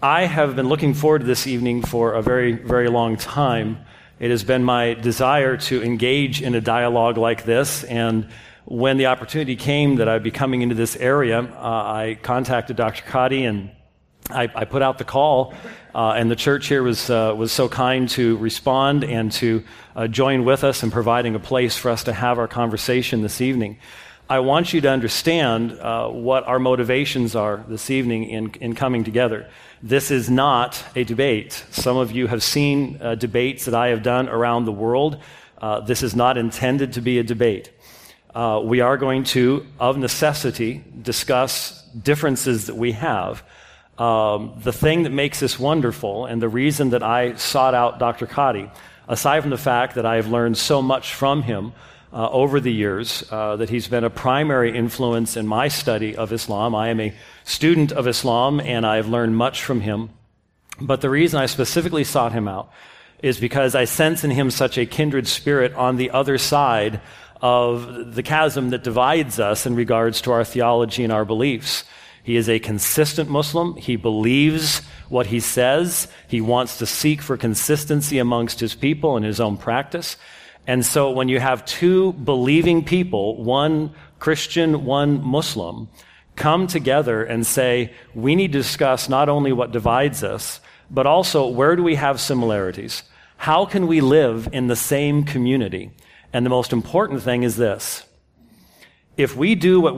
I have been looking forward to this evening for a very, very long time. It has been my desire to engage in a dialogue like this, and when the opportunity came that I'd be coming into this area, I contacted Dr. Cotty, and I put out the call, and the church here was so kind to respond and to join with us in providing a place for us to have our conversation this evening. I want you to understand what our motivations are this evening in coming together. This is not a debate. Some of you have seen debates that I have done around the world. This is not intended to be a debate. We are going to, of necessity, discuss differences that we have. The thing that makes this wonderful, and the reason that I sought out Dr. Cotty, aside from the fact that I have learned so much from him over the years, that he's been a primary influence in my study of Islam. I am a student of Islam, and I have learned much from him. But the reason I specifically sought him out is because I sense in him such a kindred spirit on the other side of the chasm that divides us in regards to our theology and our beliefs. He is a consistent Muslim. He believes what he says. He wants to seek for consistency amongst his people and his own practice. And so when you have two believing people, one Christian, one Muslim, come together and say, we need to discuss not only what divides us, but also where do we have similarities? How can we live in the same community? And the most important thing is this. If we do what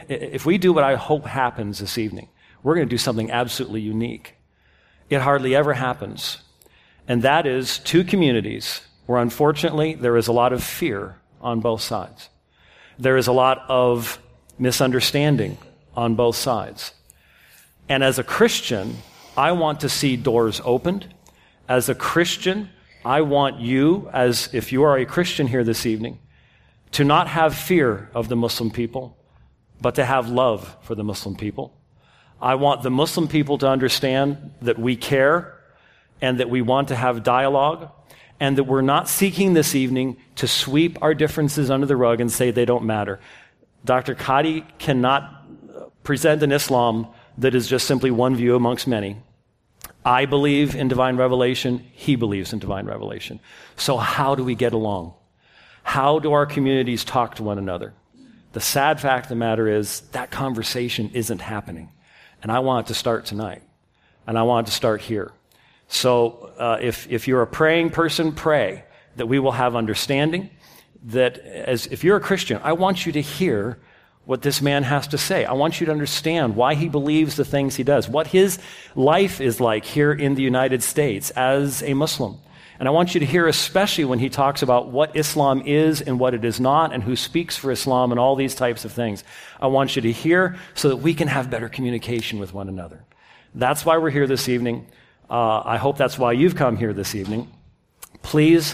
I hope happens this evening, we're going to do something absolutely unique. It hardly ever happens. And that is two communities where unfortunately there is a lot of fear on both sides. There is a lot of misunderstanding on both sides. And as a Christian, I want to see doors opened. As a Christian, I want you, as if you are a Christian here this evening, to not have fear of the Muslim people, but to have love for the Muslim people. I want the Muslim people to understand that we care and that we want to have dialogue, and that we're not seeking this evening to sweep our differences under the rug and say they don't matter. Dr. Cotty cannot present an Islam that is just simply one view amongst many. I believe in divine revelation. He believes in divine revelation. So how do we get along? How do our communities talk to one another? The sad fact of the matter is that conversation isn't happening. And I want it to start tonight. And I want it to start here. So if you're a praying person, pray that we will have understanding, that if you're a Christian, I want you to hear what this man has to say. I want you to understand why he believes the things he does, what his life is like here in the United States as a Muslim. And I want you to hear especially when he talks about what Islam is and what it is not, and who speaks for Islam and all these types of things. I want you to hear so that we can have better communication with one another. That's why we're here this evening. I hope that's why you've come here this evening. Please,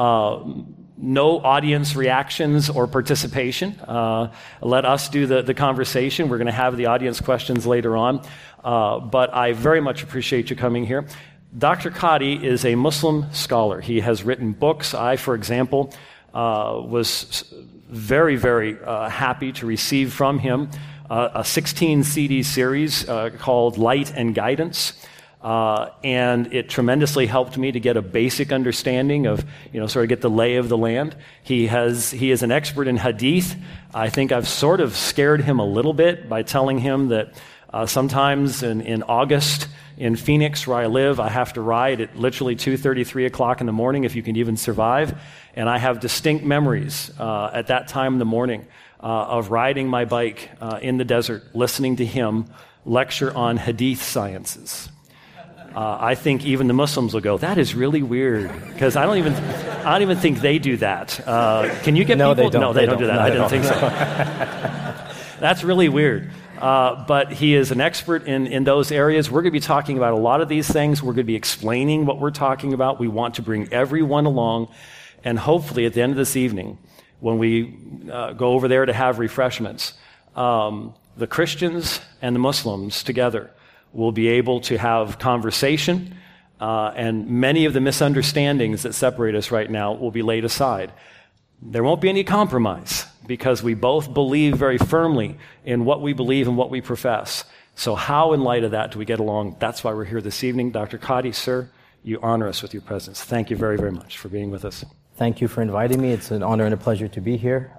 no audience reactions or participation. Let us do the conversation. We're going to have the audience questions later on. But I very much appreciate you coming here. Dr. Cotty is a Muslim scholar. He has written books. I, for example, was very, very happy to receive from him a 16 CD series called Light and Guidance. And it tremendously helped me to get a basic understanding of, sort of get the lay of the land. He is an expert in hadith. I think I've sort of scared him a little bit by telling him that sometimes in August in Phoenix, where I live, I have to ride at literally 2:30, 3 o'clock in the morning, if you can even survive. And I have distinct memories at that time in the morning of riding my bike in the desert, listening to him lecture on hadith sciences. I think even the Muslims will go, that is really weird, because I don't even think they do that. Can you get no, people? They don't. No, they don't do that. No, I didn't think so. That's really weird. But he is an expert in those areas. We're going to be talking about a lot of these things. We're going to be explaining what we're talking about. We want to bring everyone along, and hopefully at the end of this evening, when we go over there to have refreshments, the Christians and the Muslims together will be able to have conversation, and many of the misunderstandings that separate us right now will be laid aside. There won't be any compromise, because we both believe very firmly in what we believe and what we profess. So how, in light of that, do we get along? That's why we're here this evening. Dr. Kadi, sir, you honor us with your presence. Thank you very, very much for being with us. Thank you for inviting me. It's an honor and a pleasure to be here.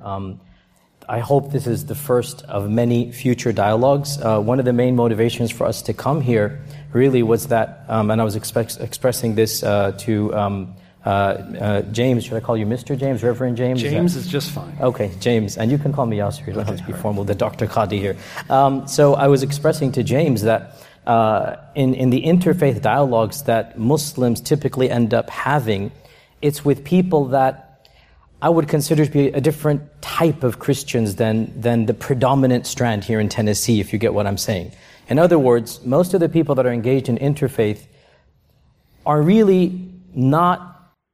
I hope this is the first of many future dialogues. One of the main motivations for us to come here really was that, and I was expressing this to James. Should I call you Mr. James, Reverend James? James is just fine. Okay, James. And you can call me Yasser. You don't have to be formal. The Dr. Kadi here. So I was expressing to James that in the interfaith dialogues that Muslims typically end up having, it's with people that I would consider to be a different type of Christians than the predominant strand here in Tennessee, if you get what I'm saying. In other words, most of the people that are engaged in interfaith are really not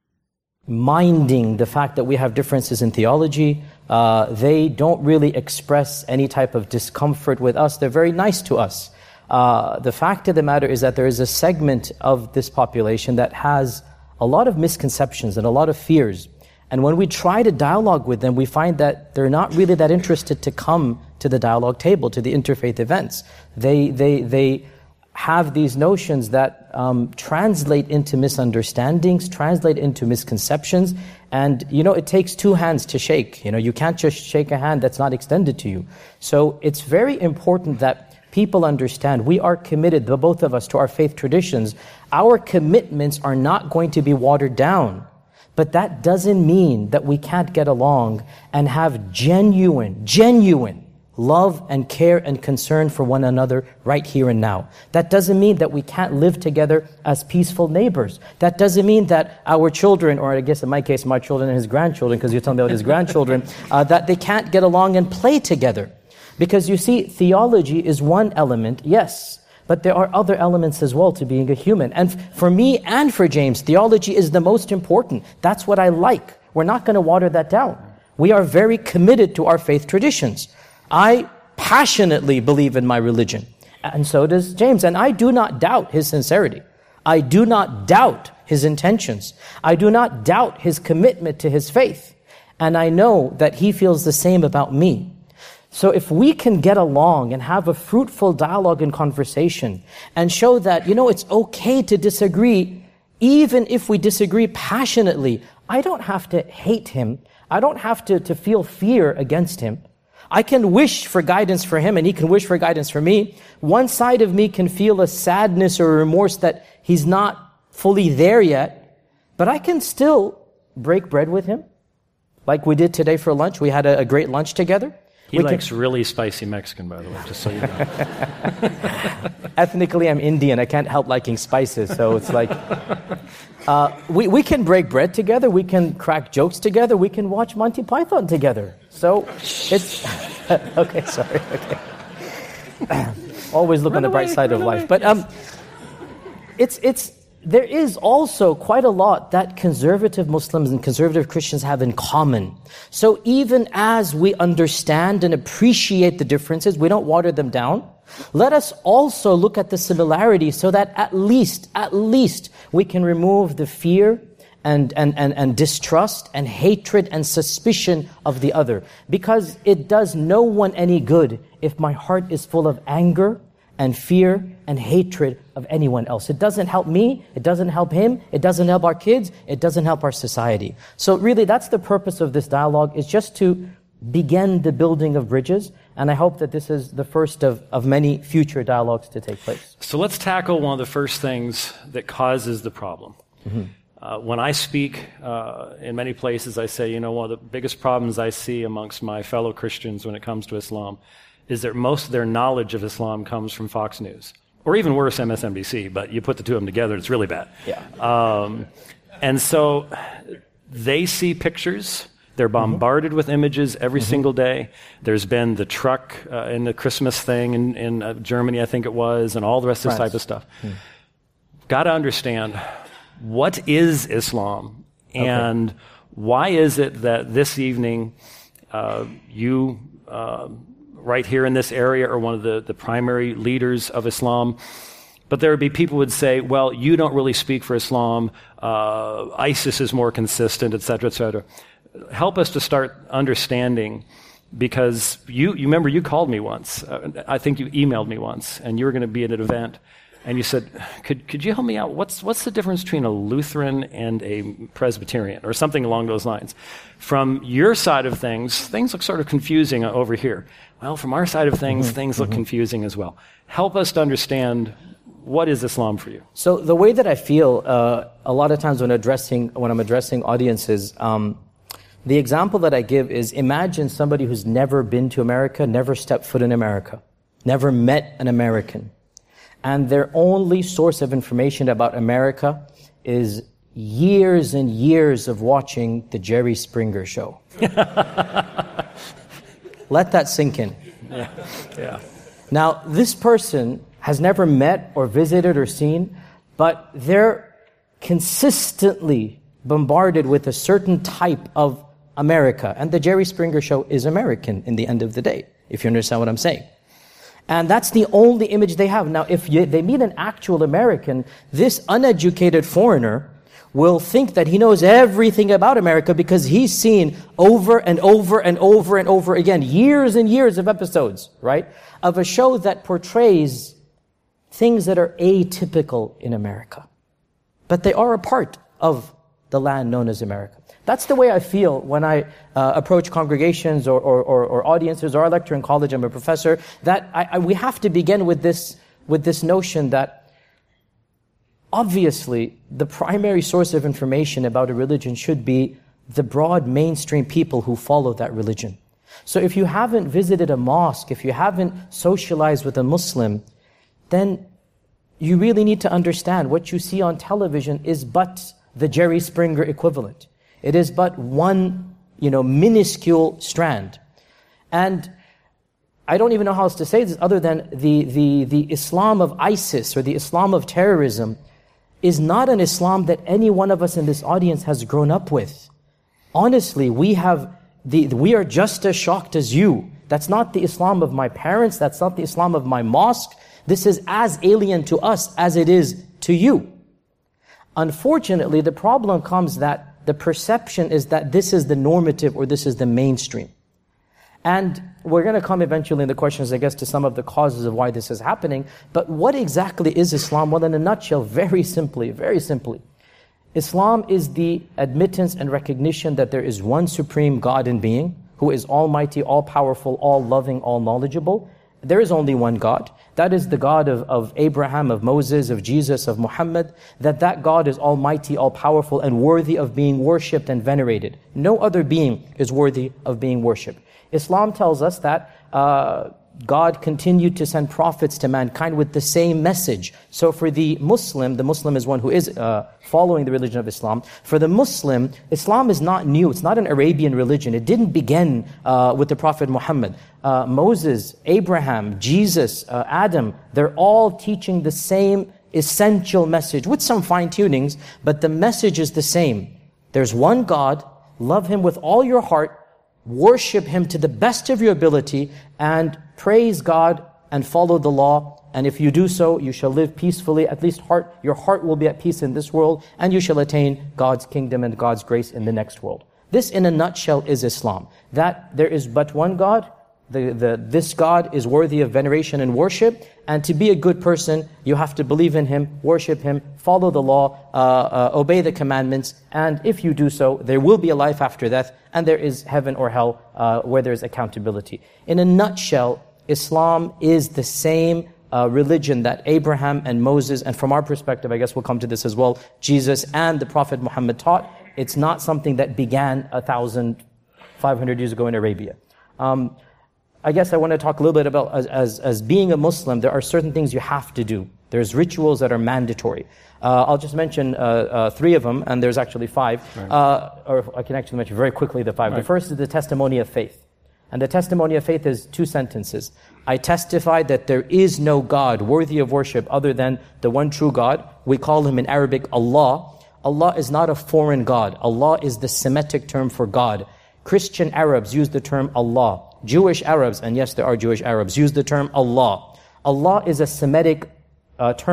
minding the fact that we have differences in theology. They don't really express any type of discomfort with us. They're very nice to us. The fact of the matter is that there is a segment of this population that has a lot of misconceptions and a lot of fears. And when we try to dialogue with them, we find that they're not really that interested to come to the dialogue table, to the interfaith events. They have these notions that translate into misunderstandings, translate into misconceptions. And, it takes two hands to shake. You can't just shake a hand that's not extended to you. So it's very important that people understand we are committed, the both of us, to our faith traditions. Our commitments are not going to be watered down. But that doesn't mean that we can't get along and have genuine love and care and concern for one another right here and now. That doesn't mean that we can't live together as peaceful neighbors. That doesn't mean that our children, or I guess in my case, my children and his grandchildren, because you're talking about his grandchildren, that they can't get along and play together. Because you see, theology is one element, yes, but there are other elements as well to being a human. And for me and for James, theology is the most important. That's what I like. We're not going to water that down. We are very committed to our faith traditions. I passionately believe in my religion, and so does James. And I do not doubt his sincerity. I do not doubt his intentions. I do not doubt his commitment to his faith. And I know that he feels the same about me. So if we can get along and have a fruitful dialogue and conversation and show that, it's okay to disagree, even if we disagree passionately, I don't have to hate him. I don't have to feel fear against him. I can wish for guidance for him and he can wish for guidance for me. One side of me can feel a sadness or a remorse that he's not fully there yet, but I can still break bread with him. Like we did today for lunch. We had a great lunch together. He likes really spicy Mexican, by the way, just so you know. Ethnically, I'm Indian. I can't help liking spices, so it's like... we can break bread together. We can crack jokes together. We can watch Monty Python together. So it's... okay, sorry. Okay. Always look on the bright side of life. But there is also quite a lot that conservative Muslims and conservative Christians have in common. So even as we understand and appreciate the differences, we don't water them down. Let us also look at the similarities so that at least we can remove the fear and distrust and hatred and suspicion of the other. Because it does no one any good if my heart is full of anger and fear and hatred of anyone else. It doesn't help me, it doesn't help him, it doesn't help our kids, it doesn't help our society. So really that's the purpose of this dialogue, is just to begin the building of bridges, and I hope that this is the first of many future dialogues to take place. So let's tackle one of the first things that causes the problem. Mm-hmm. When I speak in many places, I say, one of the biggest problems I see amongst my fellow Christians when it comes to Islam is that most of their knowledge of Islam comes from Fox News. Or even worse, MSNBC, but you put the two of them together, it's really bad. Yeah. And so they see pictures, they're bombarded with images every single day. There's been the truck in the Christmas thing in Germany, I think it was, and all the rest of this type of stuff. Got to understand, what is Islam? And why is it that this evening you... right here in this area are one of the primary leaders of Islam. But there would be people who would say, well, you don't really speak for Islam. ISIS is more consistent, et cetera, et cetera. Help us to start understanding because you remember you called me once. I think you emailed me once, and you were going to be at an event, and you said, "Could you help me out? What's the difference between a Lutheran and a Presbyterian, or something along those lines?" From your side of things look sort of confusing over here. Well, from our side of things, things look confusing as well. Help us to understand, what is Islam for you? So the way that I feel a lot of times when I'm addressing audiences, the example that I give is, imagine somebody who's never been to America, never stepped foot in America, never met an American, and their only source of information about America is years and years of watching the Jerry Springer show. Let that sink in. Yeah. Now, this person has never met or visited or seen, but they're consistently bombarded with a certain type of America. And the Jerry Springer show is American in the end of the day, if you understand what I'm saying. And that's the only image they have. Now, if they meet an actual American, this uneducated foreigner will think that he knows everything about America because he's seen over and over and over and over again, years and years of episodes, right, of a show that portrays things that are atypical in America. But they are a part of the land known as America. That's the way I feel when I approach congregations or audiences, or I lecture in college, I'm a professor, that we have to begin with this notion that obviously the primary source of information about a religion should be the broad mainstream people who follow that religion. So if you haven't visited a mosque, if you haven't socialized with a Muslim, then you really need to understand what you see on television is but the Jerry Springer equivalent. It is but one, minuscule strand. And I don't even know how else to say this other than the Islam of ISIS or the Islam of terrorism is not an Islam that any one of us in this audience has grown up with. Honestly, we are just as shocked as you. That's not the Islam of my parents. That's not the Islam of my mosque. This is as alien to us as it is to you. Unfortunately, the problem comes that the perception is that this is the normative or this is the mainstream. And we're going to come eventually in the questions, I guess, to some of the causes of why this is happening. But what exactly is Islam? Well, in a nutshell, very simply, Islam is the admittance and recognition that there is one supreme God and being, who is almighty, all-powerful, all-loving, all-knowledgeable. There is only one God. That is the God of Abraham, of Moses, of Jesus, of Muhammad. That God is almighty, all-powerful, and worthy of being worshipped and venerated. No other being is worthy of being worshipped. Islam tells us that God continued to send prophets to mankind with the same message. So for the Muslim is one who is following the religion of Islam. For the Muslim, Islam is not new. It's not an Arabian religion. It didn't begin with the Prophet Muhammad. Moses, Abraham, Jesus, Adam, they're all teaching the same essential message with some fine-tunings, but the message is the same. There's one God, love Him with all your heart, worship Him to the best of your ability, and praise God and follow the law. And if you do so, you shall live peacefully. At least your heart will be at peace in this world, and you shall attain God's kingdom and God's grace in the next world. This, in a nutshell, is Islam. That there is but one God. This God is worthy of veneration and worship. And to be a good person, you have to believe in Him, worship Him, follow the law, obey the commandments. And if you do so, there will be a life after death, and there is heaven or hell where there is accountability. In a nutshell, Islam is the same religion that Abraham and Moses, and from our perspective, I guess we'll come to this as well, Jesus and the Prophet Muhammad taught. It's not something that began 1,500 years ago in Arabia. I guess I want to talk a little bit about, as being a Muslim, there are certain things you have to do. There's rituals that are mandatory. I'll just mention 3 of them, and there's actually 5. Right. Or I can actually mention very quickly the 5. Right. The first is the testimony of faith. And the testimony of faith is 2 sentences. I testify that there is no God worthy of worship other than the one true God. We call Him in Arabic Allah. Allah is not a foreign God. Allah is the Semitic term for God. Christian Arabs use the term Allah. Jewish Arabs, and yes, there are Jewish Arabs, use the term Allah. Allah is a Semitic term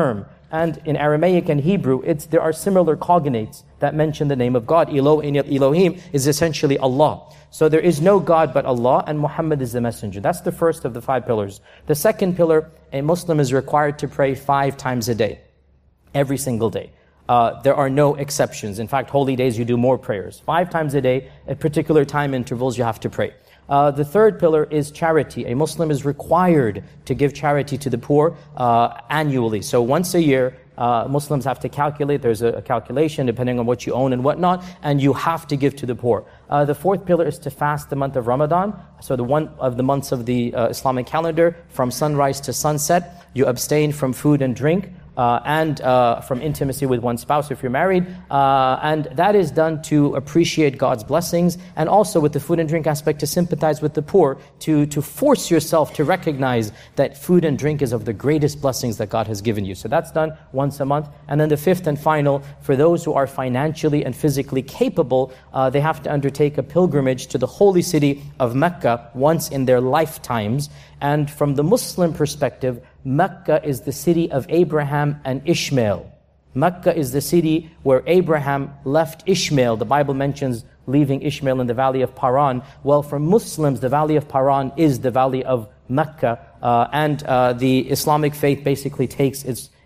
And in Aramaic and Hebrew, there are similar cognates that mention the name of God. Elohim is essentially Allah. So there is no God but Allah, and Muhammad is the messenger. That's the first of the 5 pillars. The second pillar, a Muslim is required to pray 5 times a day, every single day. There are no exceptions. In fact, holy days you do more prayers. 5 times a day, at particular time intervals you have to pray. The third pillar is charity. A Muslim is required to give charity to the poor annually. So once a year, Muslims have to calculate. There's a calculation depending on what you own and whatnot, and you have to give to the poor. The fourth pillar is to fast the month of Ramadan. So the one of the months of the Islamic calendar, from sunrise to sunset, you abstain from food and drink. And from intimacy with one's spouse if you're married. And that is done to appreciate God's blessings, and also with the food and drink aspect to sympathize with the poor, to force yourself to recognize that food and drink is of the greatest blessings that God has given you. So that's done once a month. And then the fifth and final, for those who are financially and physically capable, they have to undertake a pilgrimage to the holy city of Mecca once in their lifetimes. And from the Muslim perspective, Mecca is the city of Abraham and Ishmael. Mecca is the city where Abraham left Ishmael. The Bible mentions leaving Ishmael in the valley of Paran. Well, for Muslims, the valley of Paran is the valley of Mecca. And the Islamic faith basically takes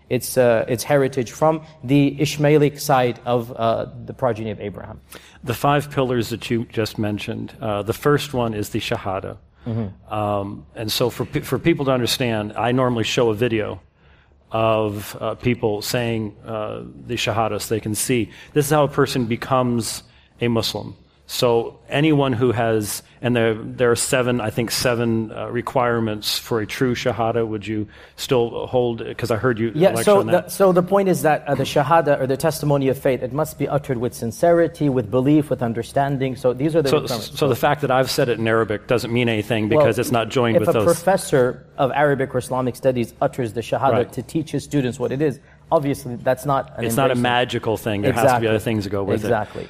its heritage from the Ishmaelic side of the progeny of Abraham. The 5 pillars that you just mentioned, the first one is the Shahada. Mm-hmm. And so for people to understand, I normally show a video of people saying the Shahada so they can see. This is how a person becomes a Muslim. So anyone who has, and there are 7 requirements for a true Shahada. Would you still hold, because I heard you lecture on that. So the point is that the Shahada, or the testimony of faith, it must be uttered with sincerity, with belief, with understanding. So these are the requirements. So the fact that I've said it in Arabic doesn't mean anything because it's not joined with those. If a professor of Arabic or Islamic studies utters the Shahada to teach his students what it is, obviously, that's not an It's not a magical thing. There has to be other things that go with it.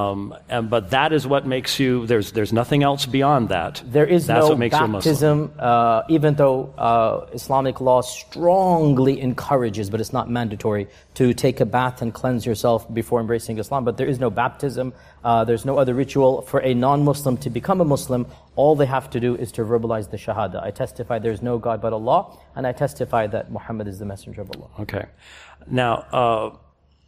But that is what makes you, there's nothing else beyond that. There is no baptism, even though Islamic law strongly encourages, but it's not mandatory, to take a bath and cleanse yourself before embracing Islam. But there is no baptism. There's no other ritual. For a non-Muslim to become a Muslim, all they have to do is to verbalize the Shahada. I testify there is no God but Allah, and I testify that Muhammad is the messenger of Allah. Okay. Now,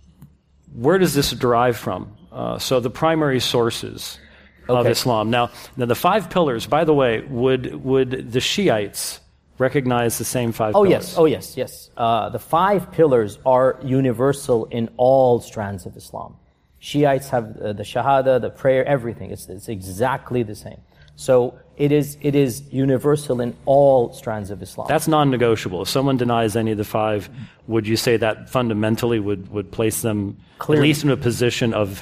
where does this derive from? So the primary sources of Islam. Now the 5 pillars, by the way, would the Shiites recognize the same 5 pillars? Oh yes. The 5 pillars are universal in all strands of Islam. Shiites have the Shahada, the prayer, everything. It's exactly the same. So it is universal in all strands of Islam. That's non-negotiable. If someone denies any of the 5, would you say that fundamentally would place them at least in a position of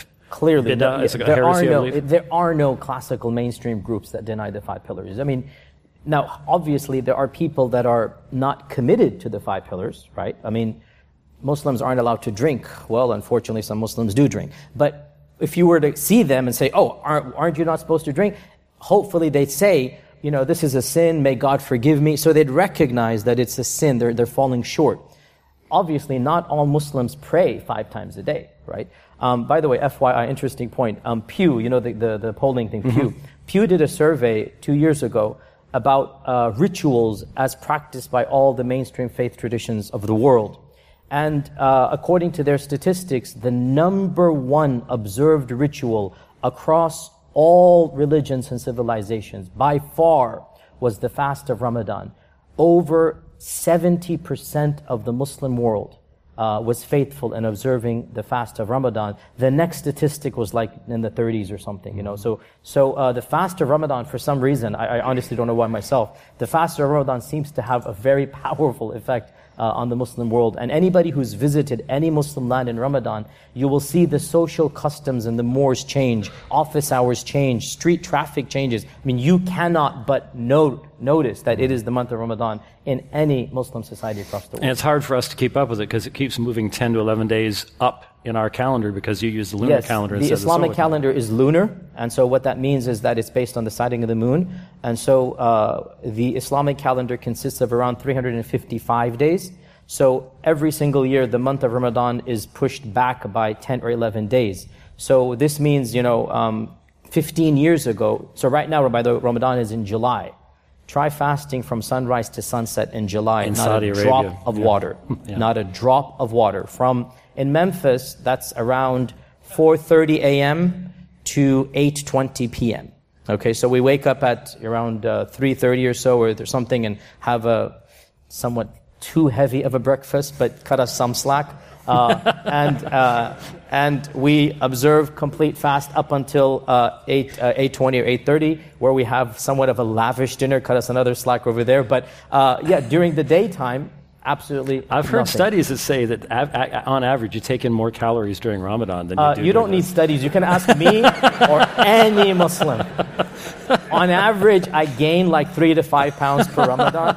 bid'ah? There are no classical mainstream groups that deny the 5 pillars. I mean, now obviously there are people that are not committed to the 5 pillars, right? I mean, Muslims aren't allowed to drink. Well, unfortunately, some Muslims do drink. But if you were to see them and say, "Oh, aren't you not supposed to drink?" Hopefully they'd say, this is a sin, may God forgive me. So they'd recognize that it's a sin, they're falling short. Obviously, not all Muslims pray 5 times a day, right? By the way, FYI, interesting point. Pew, the polling thing, Pew. Pew did a survey 2 years ago about rituals as practiced by all the mainstream faith traditions of the world. And according to their statistics, the number 1 observed ritual across all religions and civilizations, by far, was the fast of Ramadan. Over 70% of the Muslim world was faithful in observing the fast of Ramadan. The next statistic was like in the 30s or something, So the fast of Ramadan, for some reason, I honestly don't know why myself, the fast of Ramadan seems to have a very powerful effect on the Muslim world. And anybody who's visited any Muslim land in Ramadan, you will see the social customs and the mores change, office hours change, street traffic changes. I mean, you cannot but notice that it is the month of Ramadan in any Muslim society across the world. And it's hard for us to keep up with it because it keeps moving 10 to 11 days up in our calendar because you use the lunar calendar instead of the solar Islamic calendar is lunar, and so what that means is that it's based on the sighting of the moon. And so the Islamic calendar consists of around 355 days. So every single year, the month of Ramadan is pushed back by 10 or 11 days. So this means, 15 years ago, so right now, by the way, Ramadan is in July. Try fasting from sunrise to sunset in July. In not Saudi a Arabia. drop of water. Yeah. Not a drop of water. In Memphis, that's around 4:30 a.m. to 8:20 p.m. Okay, so we wake up at around 3:30 or so, or there's something, and have a somewhat too heavy of a breakfast, but cut us some slack. And we observe complete fast up until 8:20 or 8:30, where we have somewhat of a lavish dinner. Cut us another slack over there. But during the daytime, absolutely. I've heard nothing. studies that say that on average you take in more calories during Ramadan than you do. You don't need studies. You can ask me or any Muslim. On average, I gain like 3 to 5 pounds per Ramadan.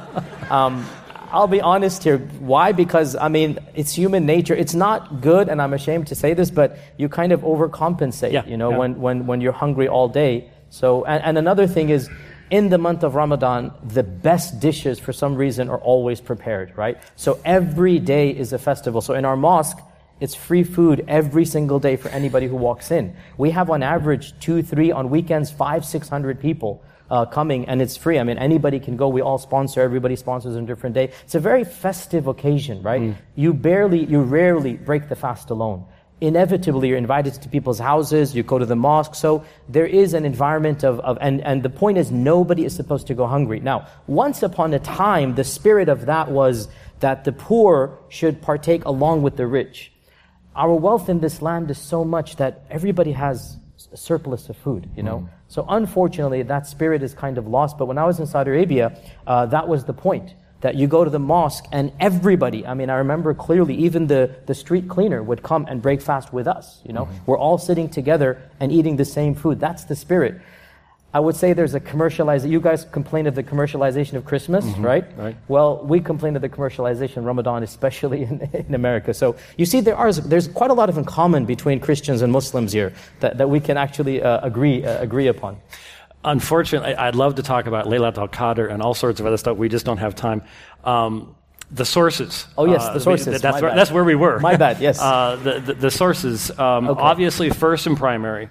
I'll be honest here. Why? Because, it's human nature. It's not good, and I'm ashamed to say this, but you kind of overcompensate, when you're hungry all day. So, and another thing is, in the month of Ramadan, the best dishes, for some reason, are always prepared, right? So every day is a festival. So in our mosque, it's free food every single day for anybody who walks in. We have on average 2, 3, on weekends, 500, 600 people coming, and it's free. Anybody can go. We all sponsor. Everybody sponsors on a different day. It's a very festive occasion, right? You rarely break the fast alone. Inevitably, you're invited to people's houses. You go to the mosque. So there is an environment and the point is, nobody is supposed to go hungry. Now, once upon a time, the spirit of that was that the poor should partake along with the rich. Our wealth in this land is so much that everybody has a surplus of food, So unfortunately, that spirit is kind of lost. But when I was in Saudi Arabia, that was the point. That you go to the mosque and everybody, I remember clearly, even the street cleaner would come and break fast with us, We're all sitting together and eating the same food. That's the spirit. I would say there's a commercialization. You guys complain of the commercialization of Christmas, right? Right. Well, we complain of the commercialization of Ramadan, especially in America. So you see, there's quite a lot in common between Christians and Muslims here that we can actually agree upon. Unfortunately, I'd love to talk about Laylatul Qadr and all sorts of other stuff. We just don't have time. The sources. Oh yes, the sources. That's where we were. My bad. Yes. The sources. Okay. Obviously, first and primary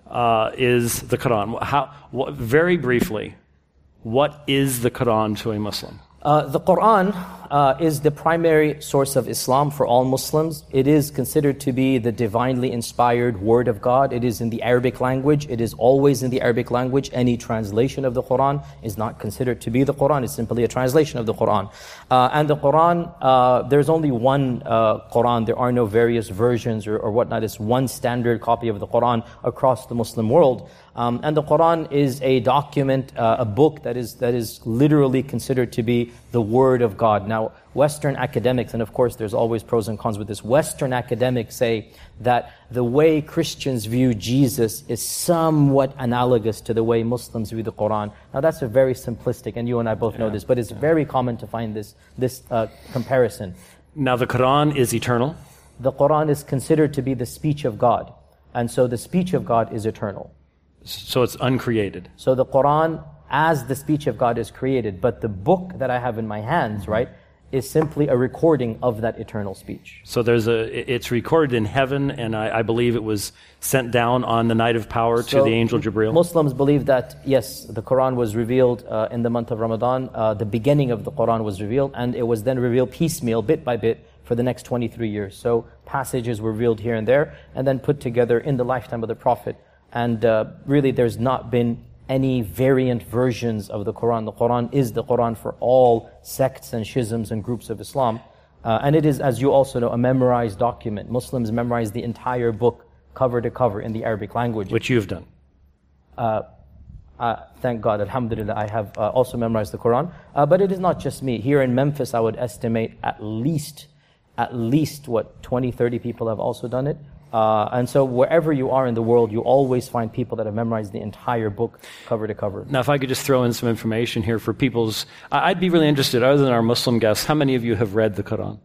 is the Quran. Very briefly, what is the Quran to a Muslim? The Quran is the primary source of Islam for all Muslims. It is considered to be the divinely inspired word of God. It is in the Arabic language. It is always in the Arabic language. Any translation of the Quran is not considered to be the Quran. It's simply a translation of the Quran. And the Quran, there's only one Quran. There are no various versions or whatnot. It's one standard copy of the Quran across the Muslim world. And the Quran is a document, a book that is literally considered to be the Word of God. Now, Western academics, and of course there's always pros and cons with this, Western academics say that the way Christians view Jesus is somewhat analogous to the way Muslims view the Quran. Now that's a very simplistic, and you and I both know this, but it's very common to find this comparison. Now the Quran is eternal. The Quran is considered to be the speech of God, and so the speech of God is eternal. So it's uncreated. So the Quran, as the speech of God, is created, but the book that I have in my hands, right, is simply a recording of that eternal speech. So it's recorded in heaven, and I believe it was sent down on the night of power to the angel Jibreel. Muslims believe that, yes, the Quran was revealed in the month of Ramadan. The beginning of the Quran was revealed, and it was then revealed piecemeal, bit by bit, for the next 23 years. So passages were revealed here and there, and then put together in the lifetime of the Prophet. And really, there's not been any variant versions of the Quran. The Quran is the Quran for all sects and schisms and groups of Islam. And it is, as you also know, a memorized document. Muslims memorize the entire book cover to cover in the Arabic language. Which you've done. Thank God, alhamdulillah, I have also memorized the Quran. But it is not just me. Here in Memphis, I would estimate at least 20, 30 people have also done it. And so wherever you are in the world, you always find people that have memorized the entire book cover to cover. Now, if I could just throw in some information here for people's... I'd be really interested, other than our Muslim guests, how many of you have read the Quran?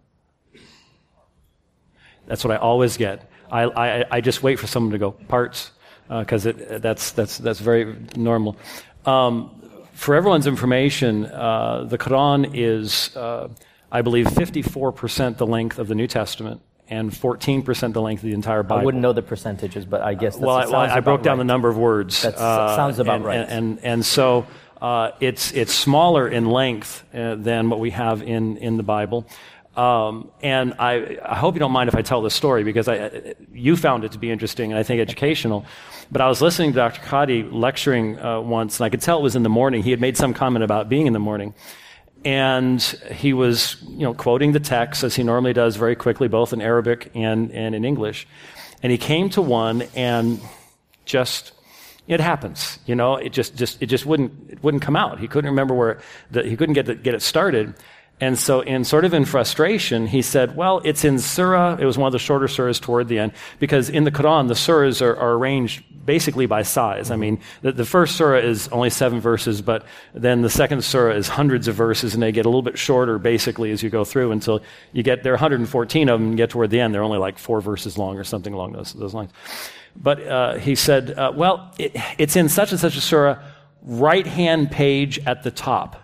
That's what I always get. I just wait for someone to go, parts, because that's very normal. For everyone's information, the Quran is I believe 54% the length of the New Testament and 14% the length of the entire Bible. I wouldn't know the percentages, but I guess that's I broke down the number of words. That sounds about right. And so it's smaller in length than what we have in the Bible. And I hope you don't mind if I tell this story, because you found it to be interesting and I think educational. But I was listening to Dr. Qadi lecturing once, and I could tell it was in the morning. He had made some comment about being in the morning. And he was, quoting the text, as he normally does, very quickly, both in Arabic and in English. And he came to one, and it happens, it just wouldn't come out. He couldn't remember he couldn't get it started. And so in frustration, he said, well, it's in surah. It was one of the shorter surahs toward the end, because in the Quran, the surahs are arranged basically by size. I mean, the first surah is only 7 verses, but then the second surah is hundreds of verses, and they get a little bit shorter basically as you go through until there are 114 of them, and get toward the end. They're only like 4 verses long or something along those lines. But he said, well, it's in such and such a surah, right-hand page at the top.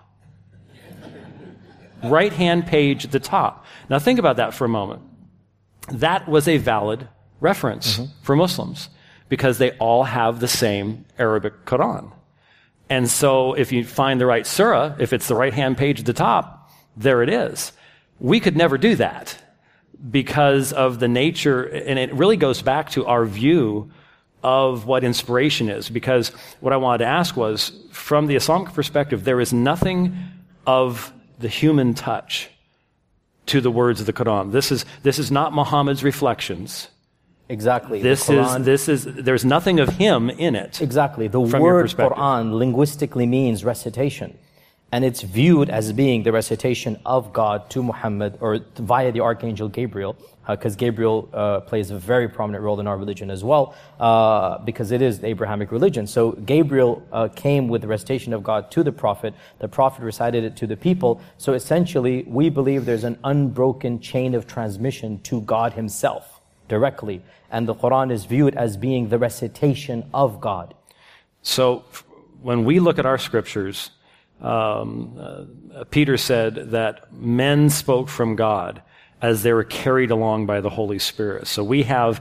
Right-hand page at the top. Now think about that for a moment. That was a valid reference for Muslims, because they all have the same Arabic Quran. And so if you find the right surah, if it's the right-hand page at the top, there it is. We could never do that because of the nature, and it really goes back to our view of what inspiration is, because what I wanted to ask was, from the Islamic perspective, there is nothing of the human touch to the words of the Quran. This is not Muhammad's reflections. Exactly. There's nothing of him in it. Exactly. The word Quran linguistically means recitation. And it's viewed as being the recitation of God to Muhammad, or via the Archangel Gabriel, because Gabriel plays a very prominent role in our religion as well, because it is the Abrahamic religion. So Gabriel came with the recitation of God to the Prophet recited it to the people. So essentially, we believe there's an unbroken chain of transmission to God himself, directly. And the Quran is viewed as being the recitation of God. So when we look at our scriptures, Peter said that men spoke from God as they were carried along by the Holy Spirit. So we have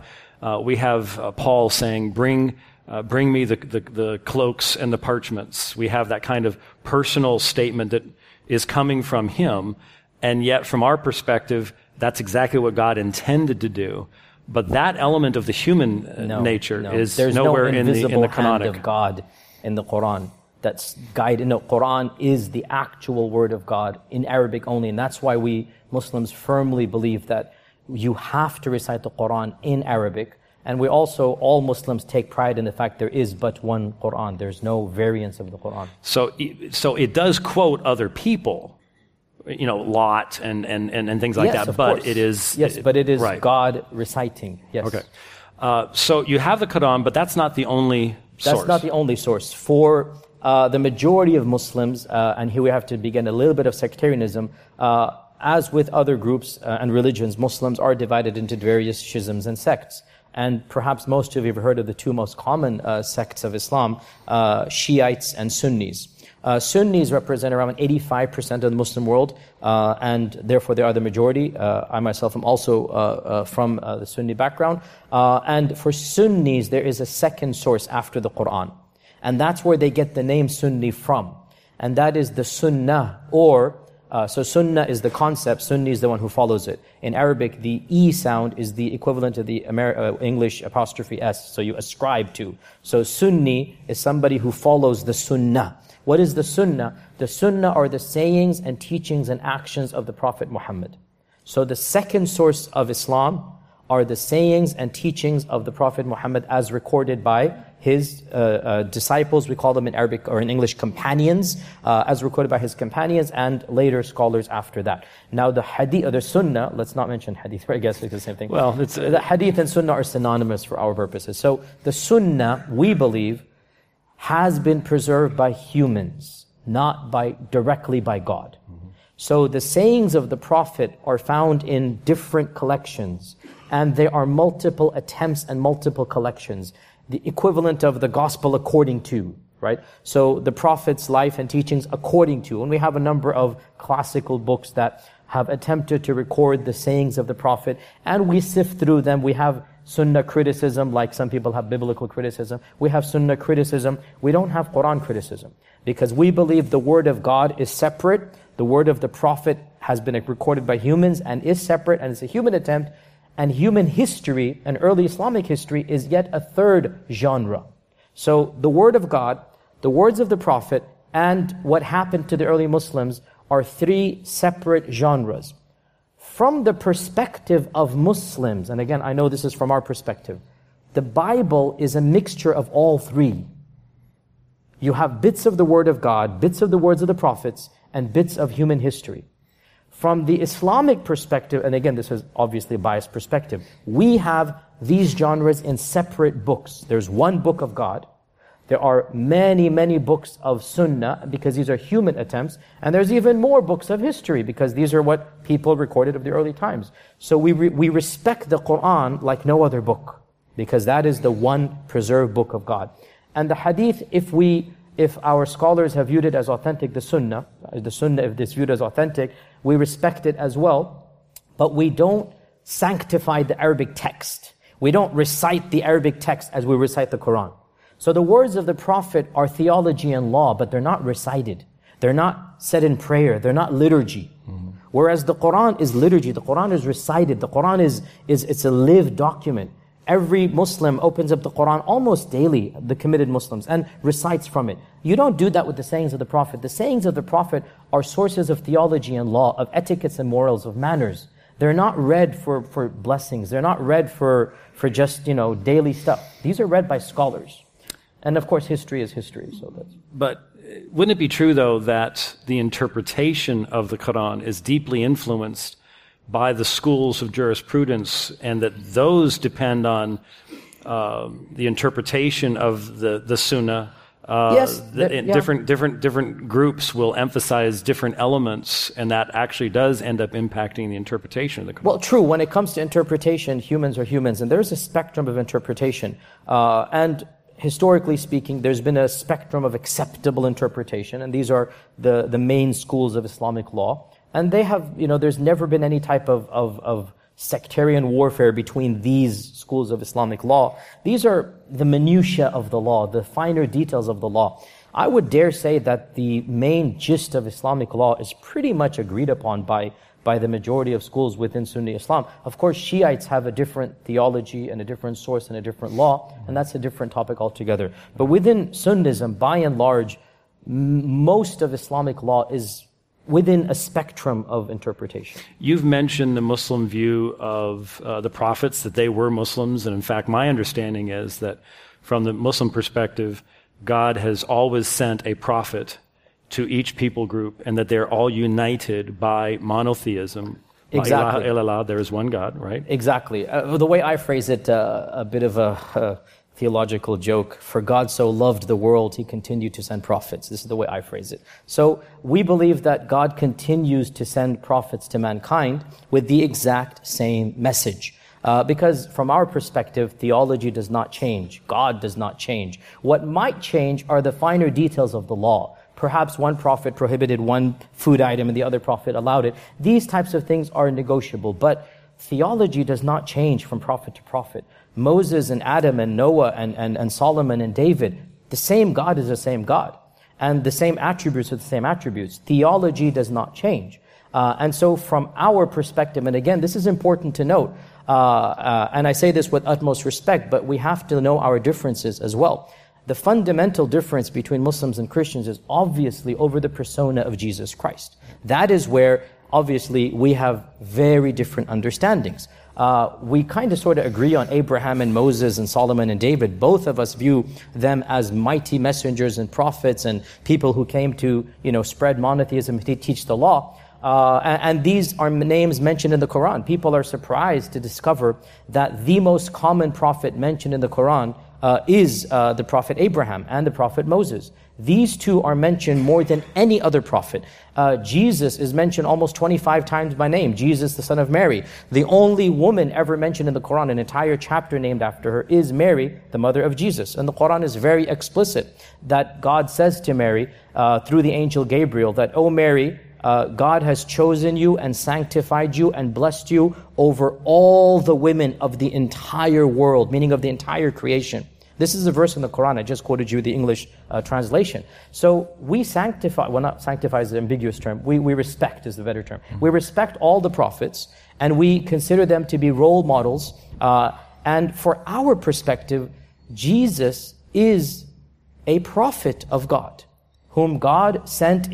Paul saying, "Bring me the cloaks and the parchments." We have that kind of personal statement that is coming from him, and yet from our perspective, that's exactly what God intended to do. But that element of the human nature is nowhere in the canonic. Hand of God in the Quran. That's guided. No, Quran is the actual word of God in Arabic only, and that's why we Muslims firmly believe that you have to recite the Quran in Arabic. And we also, all Muslims take pride in the fact there is but one Quran. There's no variance of the Quran. So it does quote other people, Lot and things like that. But course. It is but it is right. God reciting. Yes. Okay. So you have the Quran, but that's not the only source. That's not the only source. For the majority of Muslims, and here we have to begin a little bit of sectarianism, as with other groups and religions, Muslims are divided into various schisms and sects. And perhaps most of you have heard of the two most common sects of Islam, Shiites and Sunnis. Sunnis represent around 85% of the Muslim world, and therefore they are the majority. I myself am also from the Sunni background. And for Sunnis, there is a second source after the Quran. And that's where they get the name Sunni from. And that is the Sunnah, so Sunnah is the concept, Sunni is the one who follows it. In Arabic, the E sound is the equivalent of the English apostrophe S, so you ascribe to. So Sunni is somebody who follows the Sunnah. What is the Sunnah? The Sunnah are the sayings and teachings and actions of the Prophet Muhammad. So the second source of Islam are the sayings and teachings of the Prophet Muhammad as recorded by his disciples, we call them in Arabic or in English companions, as recorded by his companions and later scholars after that. Now the hadith, or the sunnah, let's not mention hadith, I guess it's the same thing. Well, the hadith and sunnah are synonymous for our purposes. So the sunnah, we believe, has been preserved by humans, not directly by God. So the sayings of the Prophet are found in different collections, and there are multiple attempts and multiple collections. The equivalent of the gospel according to, right? So the Prophet's life and teachings according to, and we have a number of classical books that have attempted to record the sayings of the Prophet, and we sift through them. We have Sunnah criticism, like some people have biblical criticism. We have Sunnah criticism. We don't have Quran criticism, because we believe the word of God is separate. The word of the Prophet has been recorded by humans and is separate, and it's a human attempt. And human history and early Islamic history is yet a third genre. So the word of God, the words of the Prophet, and what happened to the early Muslims are three separate genres. From the perspective of Muslims, and again, I know this is from our perspective, the Bible is a mixture of all three. You have bits of the Word of God, bits of the words of the prophets, and bits of human history. From the Islamic perspective, and again, this is obviously a biased perspective, we have these genres in separate books. There's one book of God. There are many, many books of Sunnah, because these are human attempts. And there's even more books of history, because these are what people recorded of the early times. So we respect the Quran like no other book, because that is the one preserved book of God. And the hadith, if our scholars have viewed it as authentic, the Sunnah, if it's viewed as authentic, we respect it as well. But we don't sanctify the Arabic text. We don't recite the Arabic text as we recite the Quran. So the words of the Prophet are theology and law, but they're not recited. They're not said in prayer. They're not liturgy. Whereas the Quran is liturgy. The Quran is recited. The Quran it's a lived document. Every Muslim opens up the Quran almost daily, the committed Muslims, and recites from it. You don't do that with the sayings of the Prophet. The sayings of the Prophet are sources of theology and law, of etiquettes and morals, of manners. They're not read for blessings. They're not read for just, daily stuff. These are read by scholars. And of course, history is history. But wouldn't it be true, though, that the interpretation of the Quran is deeply influenced by the schools of jurisprudence, and that those depend on the interpretation of the Sunnah? Yes. Different groups will emphasize different elements, and that actually does end up impacting the interpretation of the Quran. Well, true. When it comes to interpretation, humans are humans, and there's a spectrum of interpretation. And historically speaking, there's been a spectrum of acceptable interpretation, and these are the main schools of Islamic law. And they have, there's never been any type of sectarian warfare between these schools of Islamic law. These are the minutiae of the law, the finer details of the law. I would dare say that the main gist of Islamic law is pretty much agreed upon by the majority of schools within Sunni Islam. Of course, Shiites have a different theology and a different source and a different law, and that's a different topic altogether. But within Sunnism, by and large, most of Islamic law is within a spectrum of interpretation. You've mentioned the Muslim view of the prophets, that they were Muslims, and in fact, my understanding is that from the Muslim perspective, God has always sent a prophet to each people group, and that they're all united by monotheism. Exactly. La ilaha illallah, there is one God, right? Exactly. The way I phrase it, a bit of a theological joke, for God so loved the world, He continued to send prophets. This is the way I phrase it. So we believe that God continues to send prophets to mankind with the exact same message. Because from our perspective, theology does not change. God does not change. What might change are the finer details of the law. Perhaps one prophet prohibited one food item and the other prophet allowed it. These types of things are negotiable, but theology does not change from prophet to prophet. Moses and Adam and Noah and Solomon and David, the same God is the same God. And the same attributes are the same attributes. Theology does not change. And so from our perspective, and again, this is important to note, and I say this with utmost respect, but we have to know our differences as well. The fundamental difference between Muslims and Christians is obviously over the persona of Jesus Christ. That is where, obviously, we have very different understandings. We kind of sort of agree on Abraham and Moses and Solomon and David. Both of us view them as mighty messengers and prophets and people who came to, spread monotheism, to teach the law. And these are names mentioned in the Quran. People are surprised to discover that the most common prophet mentioned in the Quran is the Prophet Abraham and the Prophet Moses. These two are mentioned more than any other prophet. Jesus is mentioned almost 25 times by name. Jesus, the son of Mary. The only woman ever mentioned in the Quran, an entire chapter named after her, is Mary, the mother of Jesus. And the Quran is very explicit that God says to Mary, through the angel Gabriel, that, "O Mary, God has chosen you and sanctified you and blessed you over all the women of the entire world, meaning of the entire creation. This is a verse in the Quran. I just quoted you the English translation. So we sanctify, well, not sanctify is an ambiguous term. We respect is the better term. We respect all the prophets and we consider them to be role models. And for our perspective, Jesus is a prophet of God, whom God sent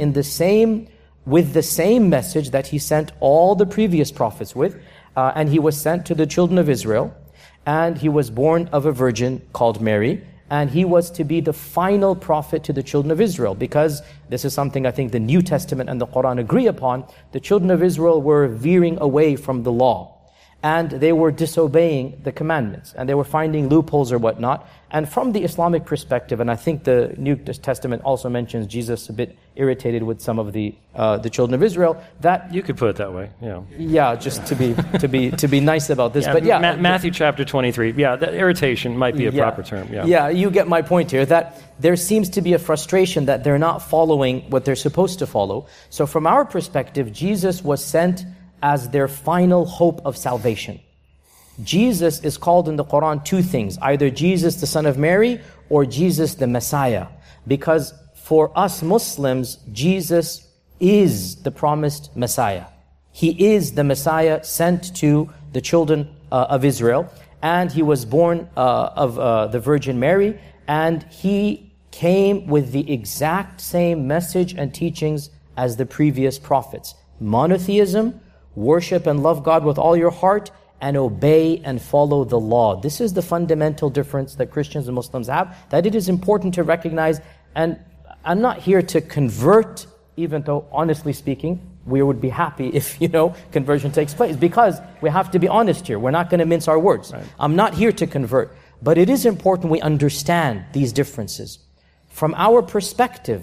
with the same message that He sent all the previous prophets with. And He was sent to the children of Israel. And He was born of a virgin called Mary. And He was to be the final prophet to the children of Israel. Because this is something I think the New Testament and the Quran agree upon. The children of Israel were veering away from the law. And they were disobeying the commandments. And they were finding loopholes or whatnot. And from the Islamic perspective, and I think the New Testament also mentions Jesus a bit irritated with some of the children of Israel. That you could put it that way, yeah. Yeah, just to be nice about this. Yeah, but yeah, Matthew chapter 23. Yeah, that irritation might be a proper term. Yeah. Yeah, you get my point here. That there seems to be a frustration that they're not following what they're supposed to follow. So from our perspective, Jesus was sent as their final hope of salvation. Jesus is called in the Quran two things, either Jesus the son of Mary or Jesus the Messiah. Because for us Muslims, Jesus is the promised Messiah. He is the Messiah sent to the children of Israel. And He was born of the Virgin Mary. And He came with the exact same message and teachings as the previous prophets. Monotheism, worship and love God with all your heart, and obey and follow the law. This is the fundamental difference that Christians and Muslims have, that it is important to recognize. And I'm not here to convert, even though, honestly speaking, we would be happy if, conversion takes place. Because we have to be honest here. We're not going to mince our words. Right. I'm not here to convert. But it is important we understand these differences. From our perspective,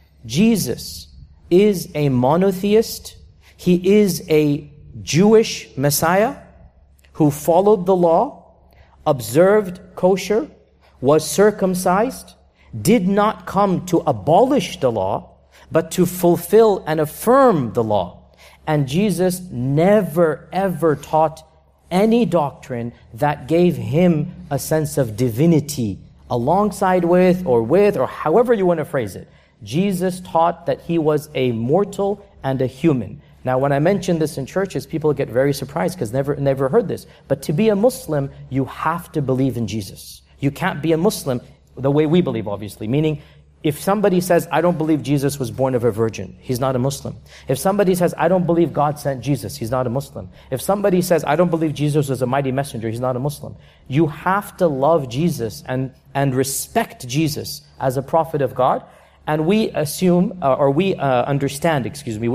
Jesus is a monotheist. He is a Jewish Messiah who followed the law, observed kosher, was circumcised, did not come to abolish the law, but to fulfill and affirm the law. And Jesus never ever taught any doctrine that gave Him a sense of divinity alongside with, or however you want to phrase it. Jesus taught that He was a mortal and a human. Now, when I mention this in churches, people get very surprised because never heard this. But to be a Muslim, you have to believe in Jesus. You can't be a Muslim the way we believe, obviously. Meaning, if somebody says, I don't believe Jesus was born of a virgin, he's not a Muslim. If somebody says, I don't believe God sent Jesus, he's not a Muslim. If somebody says, I don't believe Jesus was a mighty messenger, he's not a Muslim. You have to love Jesus and respect Jesus as a prophet of God. And we understand,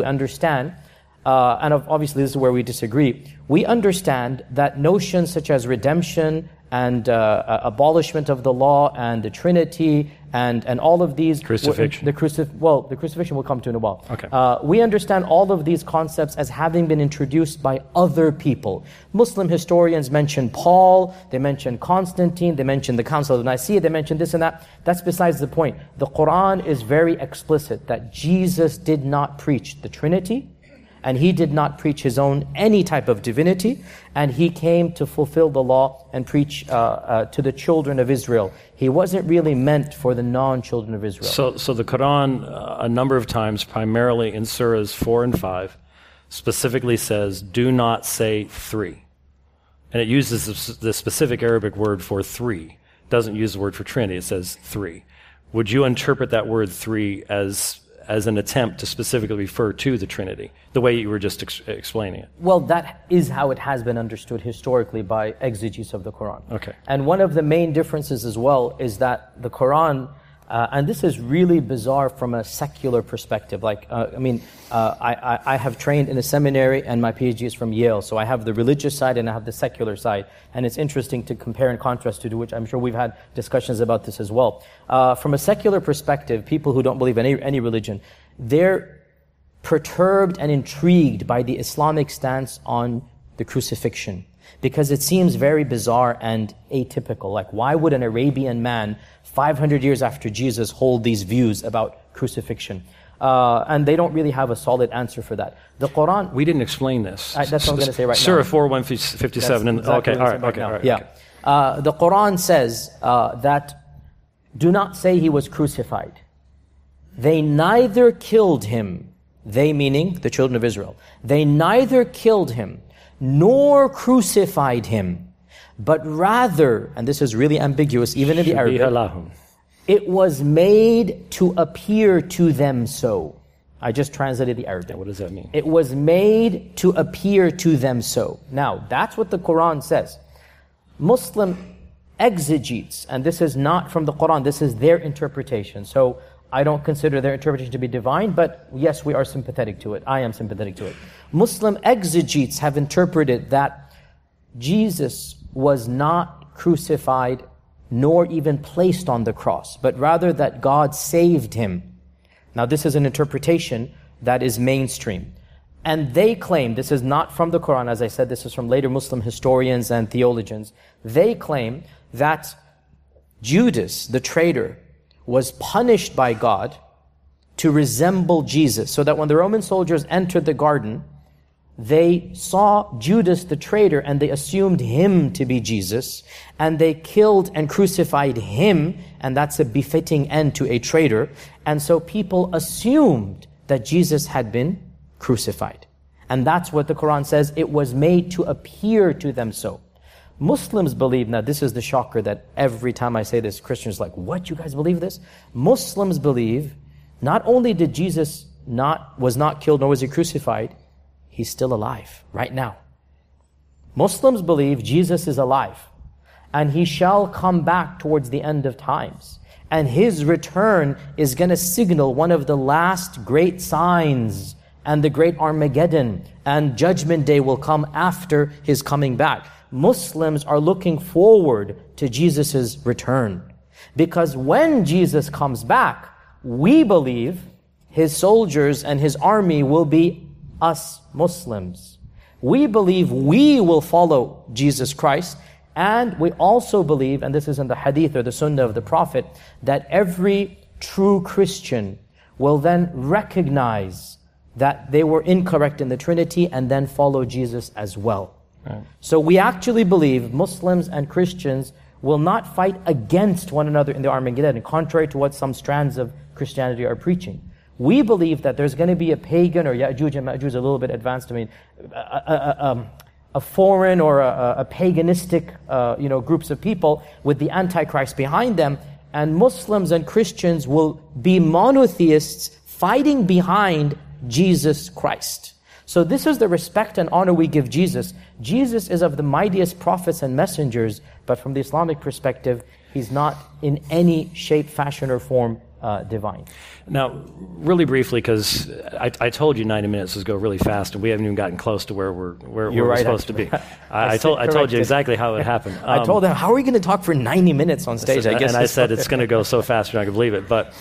and obviously this is where we disagree, we understand that notions such as redemption and abolishment of the law and the Trinity and all of these... Crucifixion. The crucifixion we'll come to in a while. Okay. We understand all of these concepts as having been introduced by other people. Muslim historians mention Paul, they mention Constantine, they mention the Council of Nicaea, they mention this and that. That's besides the point. The Quran is very explicit that Jesus did not preach the Trinity, and He did not preach His own any type of divinity, and He came to fulfill the law and preach to the children of Israel. He wasn't really meant for the non-children of Israel. So the Quran, a number of times, primarily in surahs 4 and 5, specifically says, do not say three. And it uses the specific Arabic word for three. It doesn't use the word for Trinity, it says three. Would you interpret that word three as an attempt to specifically refer to the Trinity, the way you were just explaining it? Well, that is how it has been understood historically by exegetes of the Quran. Okay. And one of the main differences as well is that the Quran, and this is really bizarre from a secular perspective. I have trained in a seminary and my PhD is from Yale, so I have the religious side and I have the secular side. And it's interesting to compare and contrast to which I'm sure we've had discussions about this as well. From a secular perspective, people who don't believe in any religion, they're perturbed and intrigued by the Islamic stance on the crucifixion, because it seems very bizarre and atypical. Like, why would an Arabian man 500 years after Jesus hold these views about crucifixion? And they don't really have a solid answer for that. The Quran... We didn't explain this. That's what I'm going to say right now. Surah 4:157. Exactly Okay, all right. Yeah. Okay. The Quran says that do not say he was crucified. They neither killed him, they meaning the children of Israel, they neither killed him nor crucified him, but rather, and this is really ambiguous even in the Arabic, it was made to appear to them so. I just translated the Arabic. What does that mean? It was made to appear to them so. Now, that's what the Quran says. Muslim exegetes, and this is not from the Quran, this is their interpretation. So I don't consider their interpretation to be divine, but yes, we are sympathetic to it. I am sympathetic to it. Muslim exegetes have interpreted that Jesus was not crucified nor even placed on the cross, but rather that God saved him. Now this is an interpretation that is mainstream. And they claim, this is not from the Quran, as I said, this is from later Muslim historians and theologians. They claim that Judas, the traitor, was punished by God to resemble Jesus, so that when the Roman soldiers entered the garden, they saw Judas the traitor and they assumed him to be Jesus, and they killed and crucified him, and that's a befitting end to a traitor. And so people assumed that Jesus had been crucified. And that's what the Quran says, it was made to appear to them so. Muslims believe, now this is the shocker that every time I say this, Christians are like, what, you guys believe this? Muslims believe, not only did Jesus was not killed nor was he crucified, he's still alive right now. Muslims believe Jesus is alive and he shall come back towards the end of times. And his return is going to signal one of the last great signs, and the great Armageddon and Judgment Day will come after his coming back. Muslims are looking forward to Jesus' return. Because when Jesus comes back, we believe his soldiers and his army will be us Muslims. We believe we will follow Jesus Christ, and we also believe, and this is in the hadith or the sunnah of the Prophet, that every true Christian will then recognize that they were incorrect in the Trinity and then follow Jesus as well. Right. So we actually believe Muslims and Christians will not fight against one another in the Armageddon, contrary to what some strands of Christianity are preaching. We believe that there's going to be a pagan, or Ya'juj and Ma'juj, a little bit advanced, a foreign or a paganistic groups of people with the Antichrist behind them, and Muslims and Christians will be monotheists fighting behind Jesus Christ. So this is the respect and honor we give Jesus. Jesus is of the mightiest prophets and messengers, but from the Islamic perspective, he's not in any shape, fashion, or form divine. Now, really briefly, because I told you 90 minutes would go really fast, and we haven't even gotten close to where we're supposed to be. I told you exactly how it happened. I told them, how are we going to talk for 90 minutes on stage? And I said it's going to go so fast you're not going to believe it. But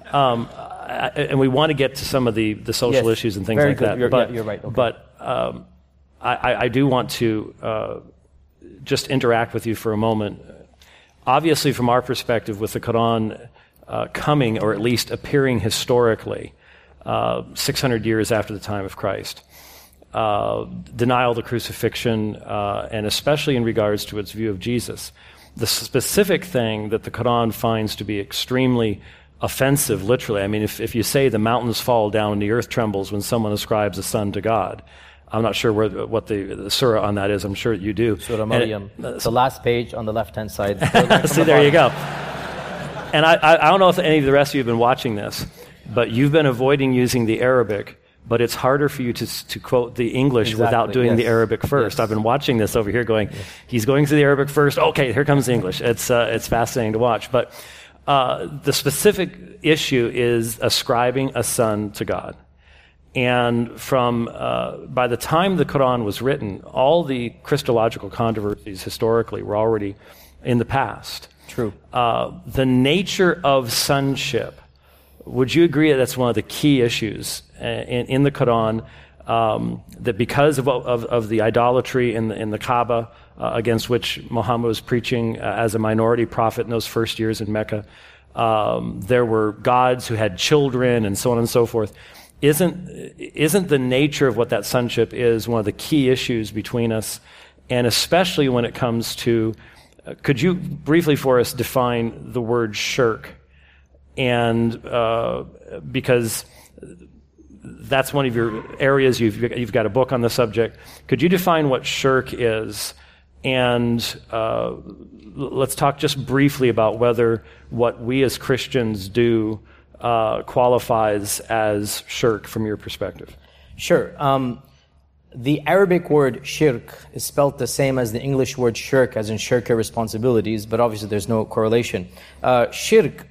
and we want to get to some of the social issues and things like that. You're right. Okay. But I do want to just interact with you for a moment. Obviously, from our perspective, with the Quran coming, or at least appearing historically, 600 years after the time of Christ, denial of the crucifixion, and especially in regards to its view of Jesus, the specific thing that the Quran finds to be extremely offensive, literally. I mean, if you say the mountains fall down and the earth trembles when someone ascribes a son to God, I'm not sure what the surah on that is. I'm sure you do. Surah Maryam, the last page on the left-hand side. See, there you go. And I don't know if any of the rest of you have been watching this, but you've been avoiding using the Arabic, but it's harder for you to quote the English without doing the Arabic first. I've been watching this over here going, he's going through the Arabic first. Okay, here comes the English. It's fascinating to watch. But the specific issue is ascribing a son to God. And from by the time the Quran was written, all the Christological controversies historically were already in the past. True. The nature of sonship, would you agree that that's one of the key issues in the Quran, that because of the idolatry in the Kaaba, against which Muhammad was preaching as a minority prophet in those first years in Mecca, There were gods who had children, and so on and so forth. Isn't the nature of what that sonship is one of the key issues between us, and especially when it comes to, could you briefly for us define the word shirk? And because that's one of your areas, you've got a book on the subject. Could you define what shirk is? And let's talk just briefly about whether what we as Christians do qualifies as shirk from your perspective. Sure. The Arabic word shirk is spelled the same as the English word shirk, as in shirk your responsibilities, but obviously there's no correlation. Shirk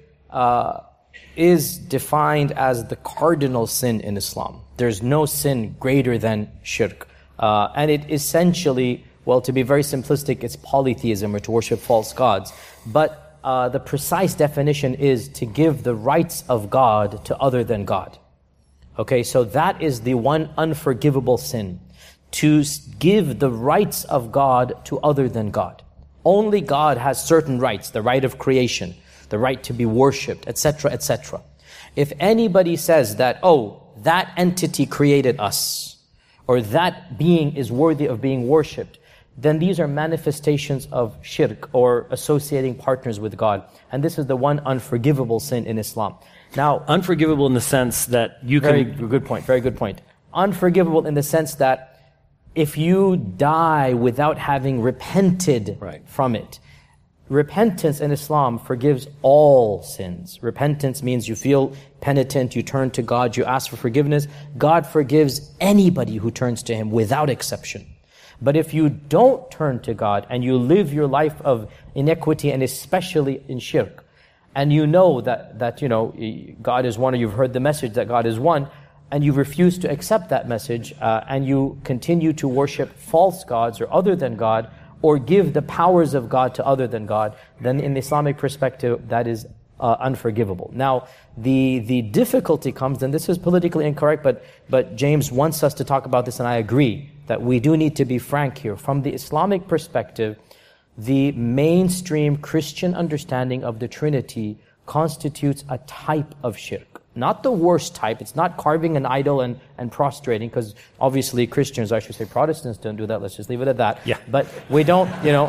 is defined as the cardinal sin in Islam. There's no sin greater than shirk. And it essentially, well, to be very simplistic, it's polytheism, or to worship false gods. But the precise definition is to give the rights of God to other than God. Okay, so that is the one unforgivable sin. To give the rights of God to other than God. Only God has certain rights, the right of creation, the right to be worshipped, etc., etc. If anybody says that, oh, that entity created us, or that being is worthy of being worshipped, then these are manifestations of shirk, or associating partners with God. And this is the one unforgivable sin in Islam. Now, unforgivable in the sense that you can... Very good point. Unforgivable in the sense that if you die without having repented from it, repentance in Islam forgives all sins. Repentance means you feel penitent, you turn to God, you ask for forgiveness. God forgives anybody who turns to Him without exception. But if you don't turn to God and you live your life of inequity, and especially in shirk, and you know that God is one, or you've heard the message that God is one, and you refuse to accept that message, and you continue to worship false gods or other than God, or give the powers of God to other than God, then in the Islamic perspective, that is unforgivable. Now, the difficulty comes, and this is politically incorrect, but James wants us to talk about this, and I agree that we do need to be frank here. From the Islamic perspective, the mainstream Christian understanding of the Trinity constitutes a type of shirk. Not the worst type. It's not carving an idol and prostrating, because obviously Christians, I should say Protestants, don't do that. Let's just leave it at that. Yeah. But we don't,